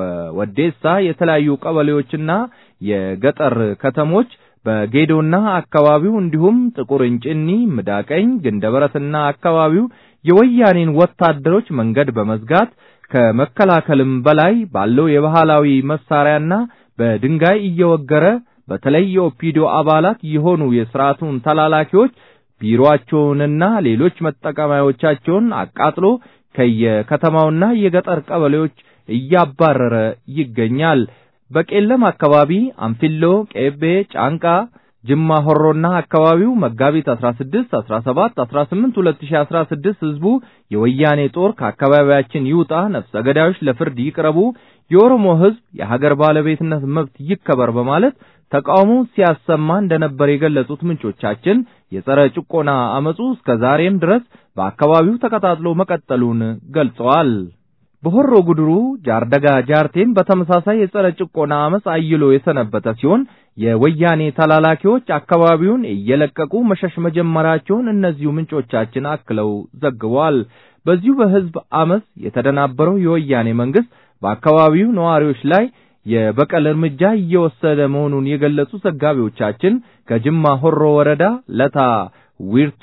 በወዴሳ የተለያዩ ቀበሌዎችና የገጠር ከተሞች በጌዶና አካባቢው እንዲሁም ጥቁር እንጭኒ፣ ምዳቀኝ፣ ግንደበረትና አካባቢው የወያኔን ወታደሮች መንገድ በመዝጋት ከመከላከልም በላይ ባለው የባህላዊ መሳሪያና በድንጋይ እየወገረ በተለይ የኦፒዲዮ አባላት የሆኑ የሥርዓቱን ተላላኪዎች ቢሮአቸውንና ሌሎች መጠቀሚያዎቻቸውን አቃጥሎ ከየከተማውና የገጠር ቀበሌዎች እያባረረ ይገኛል። በቄለም አካባቢ አንፊሎ፣ ቄቤ፣ ጫንቃ፣ ጅማ ሆሮና አካባቢው መጋቢት 16፣ 17፣ 18 2016 ህዝቡ የወያኔ ጦር ከአካባቢያችን ይውጣ፣ ነፍሰ ገዳዮች ለፍርድ ይቅረቡ፣ የኦሮሞ ህዝብ የሀገር ባለቤትነት መብት ይከበር በማለት ተቃውሞ ሲያሰማ እንደነበር የገለጹት ምንጮቻችን የጸረ ጭቆና አመጹ እስከ ዛሬም ድረስ በአካባቢው ተቀጣጥሎ መቀጠሉን ገልጸዋል። በሆሮ ጉድሩ ጃርደጋ ጃርቴም በተመሳሳይ የጸረ ጭቆና አመጽ አይሎ የሰነበተ ሲሆን የወያኔ ተላላኪዎች አካባቢውን እየለቀቁ መሸሽ መጀመራቸውን እነዚሁ ምንጮቻችን አክለው ዘግበዋል። በዚሁ በህዝብ አመጽ የተደናበረው የወያኔ መንግስት በአካባቢው ነዋሪዎች ላይ የበቀል እርምጃ እየወሰደ መሆኑን የገለጹ ዘጋቢዎቻችን ከጅማ ሆሮ ወረዳ ለታ ዊርቱ፣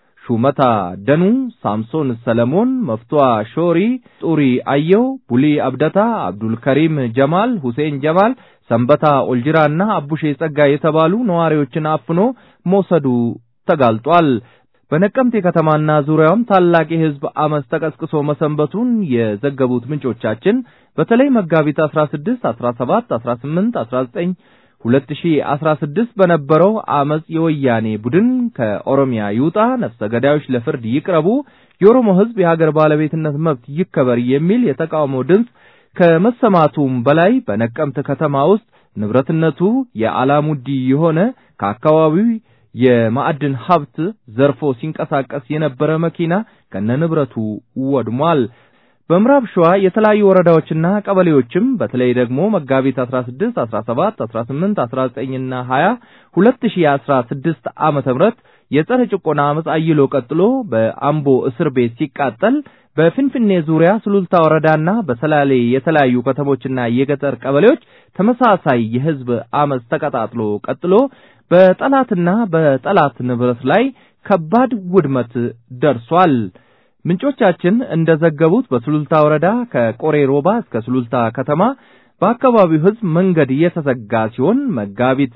ሹመታ ደኑ፣ ሳምሶን ሰለሞን፣ መፍቷ ሾሪ፣ ጡሪ አየው፣ ቡሊ አብደታ፣ አብዱል ከሪም ጀማል፣ ሁሴን ጀማል፣ ሰንበታ ኦልጅራና አቡሼ ጸጋ የተባሉ ነዋሪዎችን አፍኖ መውሰዱ ተጋልጧል። በነቀምቴ ከተማና ዙሪያውም ታላቅ የህዝብ አመጽ ተቀስቅሶ መሰንበቱን የዘገቡት ምንጮቻችን በተለይ መጋቢት 16 17 18 19 2016 በነበረው አመጽ የወያኔ ቡድን ከኦሮሚያ ይውጣ፣ ነፍሰ ገዳዮች ለፍርድ ይቅረቡ፣ የኦሮሞ ህዝብ የሀገር ባለቤትነት መብት ይከበር የሚል የተቃውሞ ድምጽ ከመሰማቱም በላይ በነቀምት ከተማ ውስጥ ንብረትነቱ የአላሙዲ የሆነ ከአካባቢው የማዕድን ሀብት ዘርፎ ሲንቀሳቀስ የነበረ መኪና ከነንብረቱ ወድሟል። በምዕራብ ሸዋ የተለያዩ ወረዳዎችና ቀበሌዎችም በተለይ ደግሞ መጋቢት 16 17 18 19 እና 20 2016 ዓመተ ምህረት የጸረ ጭቆና አመጽ አይሎ ቀጥሎ በአምቦ እስር ቤት ሲቃጠል በፍንፍኔ ዙሪያ ሱሉልታ ወረዳና በሰላሌ የተለያዩ ከተሞችና የገጠር ቀበሌዎች ተመሳሳይ የህዝብ አመጽ ተቀጣጥሎ ቀጥሎ በጠላትና በጠላት ንብረት ላይ ከባድ ውድመት ደርሷል። ምንጮቻችን እንደዘገቡት በሱሉልታ ወረዳ ከቆሬ ሮባ እስከ ሱሉልታ ከተማ በአካባቢው ህዝብ መንገድ እየተዘጋ ሲሆን መጋቢት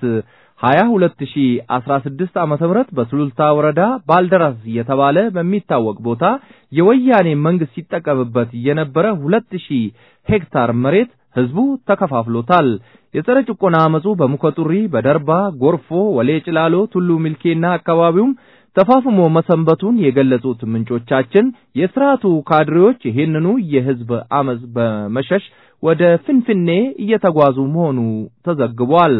2016 ዓመተ ምህረት በሱሉልታ ወረዳ ባልደራስ የተባለ በሚታወቅ ቦታ የወያኔ መንግስት ሲጠቀምበት የነበረ 2000 ሄክታር መሬት ህዝቡ ተከፋፍሎታል። የጸረ ጭቆና አመጹ በሙከጡሪ፣ በደርባ፣ ጎርፎ፣ ወሌ ጭላሎ፣ ቱሉ ሚልኬና አካባቢውም ተፋፍሞ መሰንበቱን የገለጹት ምንጮቻችን የሥርዓቱ ካድሬዎች ይህንኑ የህዝብ አመጽ በመሸሽ ወደ ፍንፍኔ እየተጓዙ መሆኑ ተዘግቧል።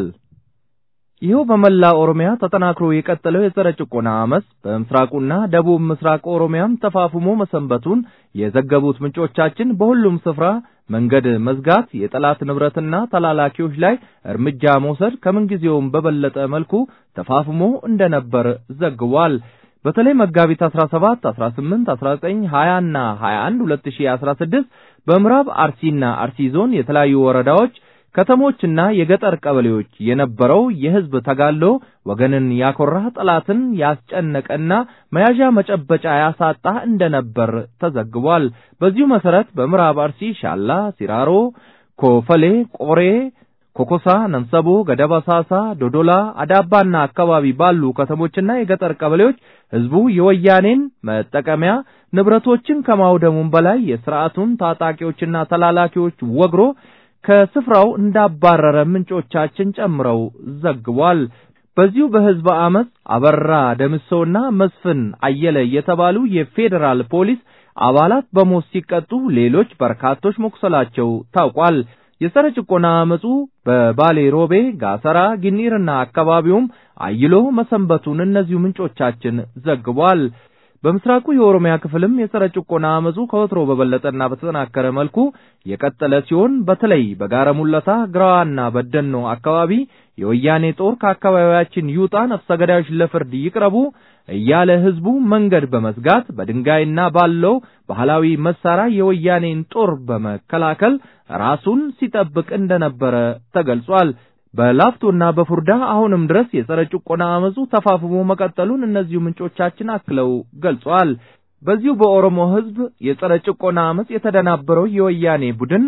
ይኸው በመላ ኦሮሚያ ተጠናክሮ የቀጠለው የጸረ ጭቆና አመጽ በምስራቁና ደቡብ ምስራቅ ኦሮሚያም ተፋፍሞ መሰንበቱን የዘገቡት ምንጮቻችን በሁሉም ስፍራ መንገድ መዝጋት፣ የጠላት ንብረትና ተላላኪዎች ላይ እርምጃ መውሰድ ከምንጊዜውም በበለጠ መልኩ ተፋፍሞ እንደነበር ዘግቧል። በተለይ መጋቢት 17 18 19 20 እና 21 2016 በምዕራብ አርሲና አርሲ ዞን የተለያዩ ወረዳዎች ከተሞችና የገጠር ቀበሌዎች የነበረው የህዝብ ተጋድሎ ወገንን ያኮራ ጠላትን ያስጨነቀና መያዣ መጨበጫ ያሳጣ እንደነበር ተዘግቧል። በዚሁ መሰረት በምዕራብ አርሲ ሻላ፣ ሲራሮ፣ ኮፈሌ፣ ቆሬ፣ ኮኮሳ፣ ነንሰቦ፣ ገደባሳሳ፣ ዶዶላ፣ አዳባና አካባቢ ባሉ ከተሞችና የገጠር ቀበሌዎች ህዝቡ የወያኔን መጠቀሚያ ንብረቶችን ከማውደሙም በላይ የሥርዓቱን ታጣቂዎችና ተላላኪዎች ወግሮ ከስፍራው እንዳባረረ ምንጮቻችን ጨምረው ዘግቧል። በዚሁ በህዝብ አመጽ አበራ ደምሰውና መስፍን አየለ የተባሉ የፌደራል ፖሊስ አባላት በሞት ሲቀጡ ሌሎች በርካቶች መቁሰላቸው ታውቋል። የጸረ ጭቆና አመጹ በባሌ ሮቤ፣ ጋሰራ፣ ግኒርና አካባቢውም አይሎ መሰንበቱን እነዚሁ ምንጮቻችን ዘግቧል። በምስራቁ የኦሮሚያ ክፍልም የጸረ ጭቆና አመጹ ከወትሮ በበለጠና በተጠናከረ መልኩ የቀጠለ ሲሆን በተለይ በጋራ ሙለታ፣ ግራዋና በደኖ አካባቢ የወያኔ ጦር ከአካባቢያችን ይውጣ፣ ነፍሰ ገዳዮች ለፍርድ ይቅረቡ እያለ ህዝቡ መንገድ በመዝጋት በድንጋይና ባለው ባህላዊ መሳሪያ የወያኔን ጦር በመከላከል ራሱን ሲጠብቅ እንደነበረ ተገልጿል። በላፍቶና በፉርዳ አሁንም ድረስ የጸረ ጭቆና አመጹ ተፋፍሞ መቀጠሉን እነዚሁ ምንጮቻችን አክለው ገልጸዋል። በዚሁ በኦሮሞ ህዝብ የጸረ ጭቆና አመጽ የተደናበረው የወያኔ ቡድን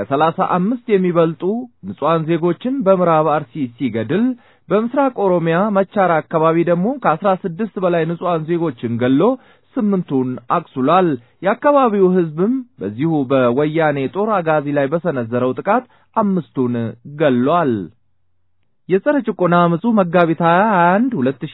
ከ35 የሚበልጡ ንጹሃን ዜጎችን በምዕራብ አርሲ ሲገድል በምስራቅ ኦሮሚያ መቻራ አካባቢ ደግሞ ከ16 በላይ ንጹሃን ዜጎችን ገሎ 8ቱን አቁስሏል። የአካባቢው ህዝብም በዚሁ በወያኔ ጦር አጋዚ ላይ በሰነዘረው ጥቃት 5ቱን ገሏል። የጸረ ጭቆና አመጹ መጋቢት 21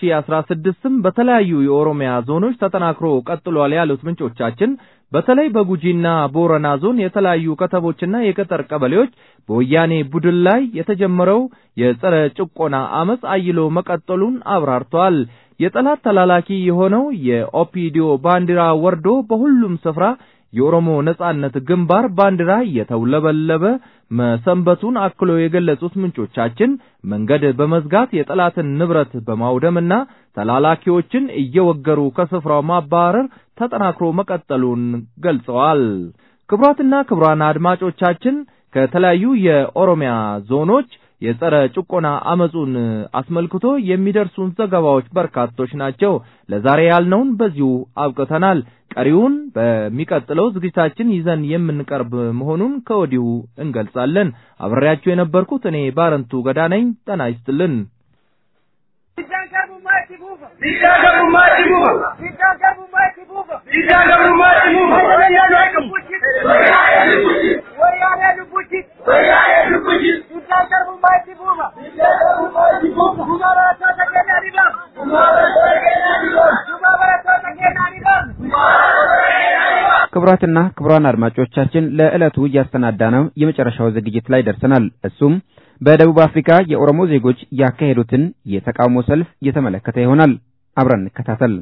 2016ም በተለያዩ የኦሮሚያ ዞኖች ተጠናክሮ ቀጥሏል ያሉት ምንጮቻችን በተለይ በጉጂና ቦረና ዞን የተለያዩ ከተሞችና የገጠር ቀበሌዎች በወያኔ ቡድን ላይ የተጀመረው የጸረ ጭቆና አመጽ አይሎ መቀጠሉን አብራርተዋል። የጠላት ተላላኪ የሆነው የኦፒዲዮ ባንዲራ ወርዶ በሁሉም ስፍራ የኦሮሞ ነጻነት ግንባር ባንዲራ እየተውለበለበ መሰንበቱን አክሎ የገለጹት ምንጮቻችን መንገድ በመዝጋት የጠላትን ንብረት በማውደምና ተላላኪዎችን እየወገሩ ከስፍራው ማባረር ተጠናክሮ መቀጠሉን ገልጸዋል። ክቡራትና ክቡራን አድማጮቻችን ከተለያዩ የኦሮሚያ ዞኖች የጸረ ጭቆና አመጹን አስመልክቶ የሚደርሱን ዘገባዎች በርካቶች ናቸው። ለዛሬ ያልነውን በዚሁ አብቅተናል። ቀሪውን በሚቀጥለው ዝግጅታችን ይዘን የምንቀርብ መሆኑን ከወዲሁ እንገልጻለን። አብሬያችሁ የነበርኩት እኔ ባረንቱ ገዳ ነኝ። ጤና ይስጥልን። ክቡራትና ክቡራን አድማጮቻችን ለዕለቱ ያስተናዳነው የመጨረሻው ዝግጅት ላይ ደርሰናል። እሱም በደቡብ አፍሪካ የኦሮሞ ዜጎች ያካሄዱትን የተቃውሞ ሰልፍ የተመለከተ ይሆናል። አብረን እንከታተል።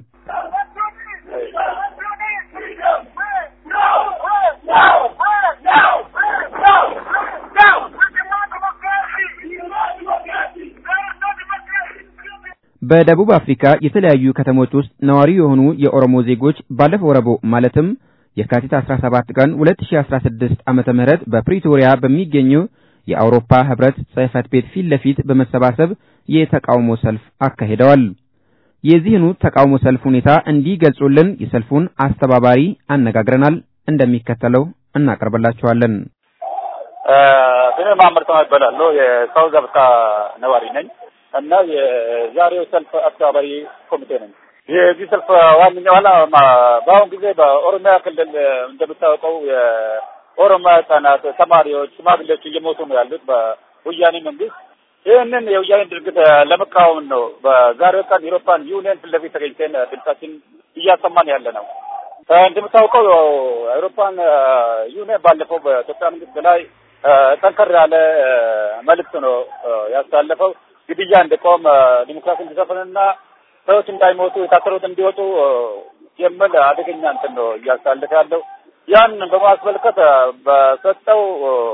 በደቡብ አፍሪካ የተለያዩ ከተሞች ውስጥ ነዋሪ የሆኑ የኦሮሞ ዜጎች ባለፈው ረቡዕ ማለትም የካቲት 17 ቀን 2016 ዓመተ ምህረት በፕሪቶሪያ በሚገኘው የአውሮፓ ህብረት ጽሕፈት ቤት ፊት ለፊት በመሰባሰብ የተቃውሞ ሰልፍ አካሂደዋል። የዚህኑ ተቃውሞ ሰልፍ ሁኔታ እንዲገልጹልን የሰልፉን አስተባባሪ አነጋግረናል። እንደሚከተለው እናቀርብላችኋለን። እኔ ማመር ተማበላለሁ የሳውዝ አፍሪካ ነዋሪ ነኝ እና የዛሬው ሰልፍ አስተባባሪ ኮሚቴ ነኝ። የዚህ ሰልፍ ዋነኛው ዓላማ በአሁኑ ጊዜ በኦሮሚያ ክልል እንደምታውቀው የኦሮሚያ ህጻናት፣ ተማሪዎች፣ ሽማግሌዎች እየሞቱ ነው ያሉት በወያኔ መንግስት። ይህንን የወያኔ ድርጊት ለመቃወም ነው በዛሬው ቀን ዩሮፒያን ዩኒየን ፊት ለፊት ተገኝተን ድምጻችን እያሰማን ያለ ነው። እንደምታውቀው ዩሮፒያን ዩኒየን ባለፈው በኢትዮጵያ መንግስት ላይ ጠንከር ያለ መልእክት ነው ያስተላለፈው። ግድያ እንዲቆም፣ ዲሞክራሲ እንዲሰፍንና ሰዎች እንዳይሞቱ፣ የታሰሩት እንዲወጡ የሚል አደገኛ እንትን ነው እያስተላለፈ ያለው። ያን በማስመልከት በሰጠው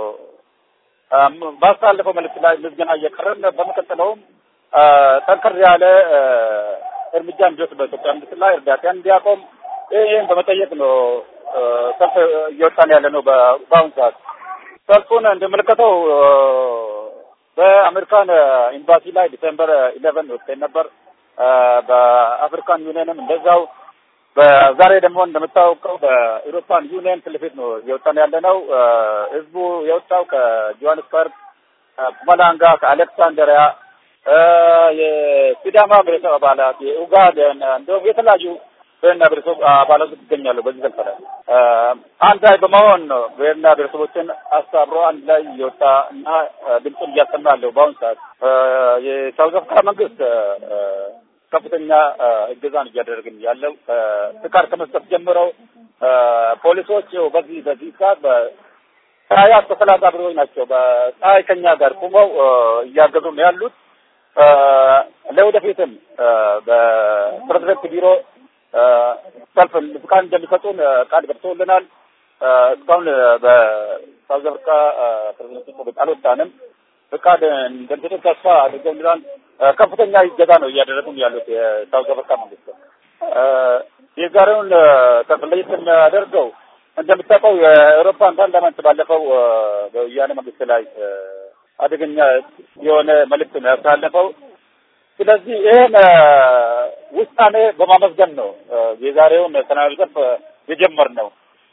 ባስተላለፈው መልእክት ላይ ምስጋና እየቀረን በመቀጠለውም ጠንከር ያለ እርምጃ እንዲወስድ በኢትዮጵያ መንግስት ላይ እርዳታ እንዲያቆም ይህን በመጠየቅ ነው ሰልፍ እየወጣን ያለ ነው። በአሁኑ ሰዓት ሰልፉን እንደምልከተው በአሜሪካን ኤምባሲ ላይ ዲሴምበር 11 ወጥተን ነበር። በአፍሪካን ዩኒየንም እንደዛው። በዛሬ ደግሞ እንደምታውቀው በዩሮፒያን ዩኒየን ፊት ለፊት ነው እየወጣን ያለ ነው። ህዝቡ የወጣው ከጆሃንስበርግ፣ ከፑማላንጋ፣ ከአሌክሳንድሪያ የሲዳማ ብሔረሰብ አባላት፣ የኡጋዴን እንዲሁም የተለያዩ ብሔርና ብሔረሰብ አባላት ይገኛሉ። በዚህ ሰልፍ ላይ አንድ ላይ በመሆን ነው ብሔርና ብሔረሰቦችን አስተባብሮ አንድ ላይ እየወጣ እና ድምፁን እያሰማ ያለው። በአሁኑ ሰዓት የሳውዝ አፍሪካ መንግስት ከፍተኛ እገዛን እያደረግን ያለው ፍቃድ ከመስጠት ጀምረው ፖሊሶች በዚህ ሰዓት በፀሐይ ተፈላጋ ብሮች ናቸው። በፀሐይ ከኛ ጋር ቆመው እያገዙ ነው ያሉት። ለወደፊትም በፕሬዝዳንት ቢሮ ሰልፍ ፍቃድ እንደሚሰጡን ቃል ገብተውልናል። እስካሁን በሳውዝ አፍሪካ ፕሬዝዳንት አልወጣንም። ፍቃድ እንደሚሰጡን ተስፋ አድርገውልናል። ከፍተኛ ይገዛ ነው እያደረጉ ያሉት የሳውዝ አፍሪካ መንግስት። የዛሬውን ሰልፍ ለየት የሚያደርገው እንደምታውቀው የአውሮፓን ፓርላመንት ባለፈው በወያኔ መንግስት ላይ አደገኛ የሆነ መልእክት ነው ያስተላለፈው። ስለዚህ ይሄን ውሳኔ በማመስገን ነው የዛሬውን ሰላማዊ ሰልፍ የጀመርነው።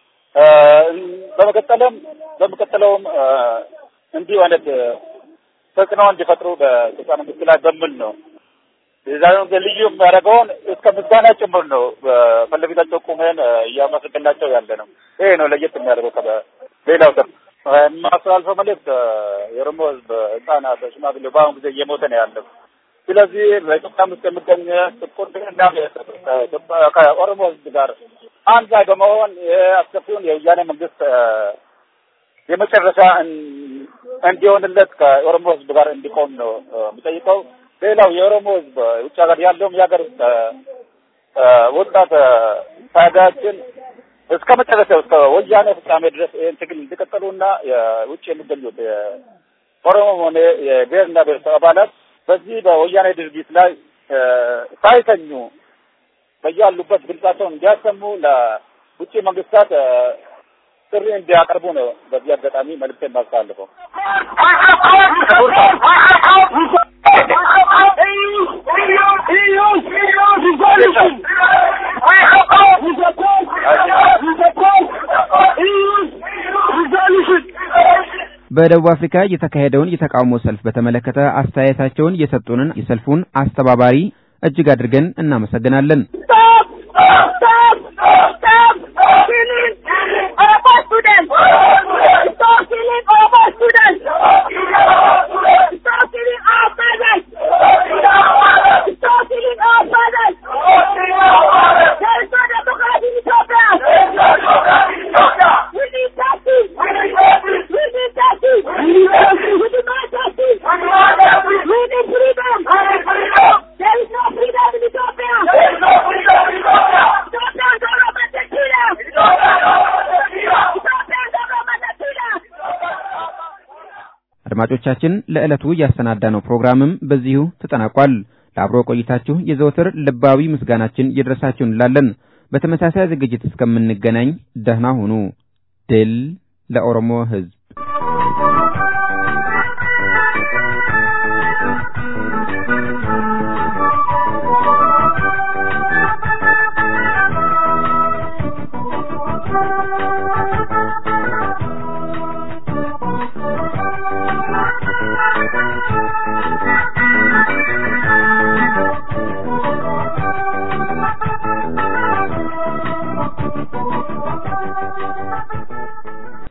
በመቀጠለውም እንዲህ አይነት ተጽዕኖ እንዲፈጥሩ በኢትዮጵያ መንግስት ላይ በሚል ነው የዛሬውን ልዩ የሚያደርገውን እስከ ምስጋና ጭምር ነው በፊታቸው ቁመን እያመሰገናቸው ያለ ነው። ይሄ ነው ለየት የሚያደርገው ከሌላው ሰልፍ። የማስተላልፈው መልእክት የኦሮሞ ህዝብ ህጻናት፣ ሽማግሌ በአሁኑ ጊዜ እየሞተ ነው ያለው። ስለዚህ በኢትዮጵያ ውስጥ የሚገኝ ጥቁር እና ከኦሮሞ ህዝብ ጋር አንድ ላይ በመሆን የአስከፊውን የወያኔ መንግስት የመጨረሻ እንዲሆንለት ከኦሮሞ ህዝብ ጋር እንዲቆም ነው የሚጠይቀው። ሌላው የኦሮሞ ህዝብ ውጭ ሀገር ያለውም የሀገር ውስጥ ወጣት ታጋዮችን እስከ መጨረሻው እስከ ወያኔ ፍጻሜ ድረስ ይህን ትግል እንዲቀጥሉና ውጭ የሚገኙት ኦሮሞም ሆነ የብሔርና ብሔረሰብ አባላት በዚህ በወያኔ ድርጊት ላይ ሳይተኙ በያሉበት ድምጻቸውን እንዲያሰሙ ለውጭ መንግስታት ጥሪ እንዲያቀርቡ ነው በዚህ አጋጣሚ መልዕክት ማስተላልፈው። በደቡብ አፍሪካ የተካሄደውን የተቃውሞ ሰልፍ በተመለከተ አስተያየታቸውን የሰጡንን የሰልፉን አስተባባሪ እጅግ አድርገን እናመሰግናለን። አድማጮቻችን ለዕለቱ ያሰናዳነው ፕሮግራምም በዚሁ ተጠናቋል። ለአብሮ ቆይታችሁ የዘወትር ልባዊ ምስጋናችን ይድረሳችሁ እንላለን። በተመሳሳይ ዝግጅት እስከምንገናኝ ደህና ሁኑ። ድል ለኦሮሞ ሕዝብ!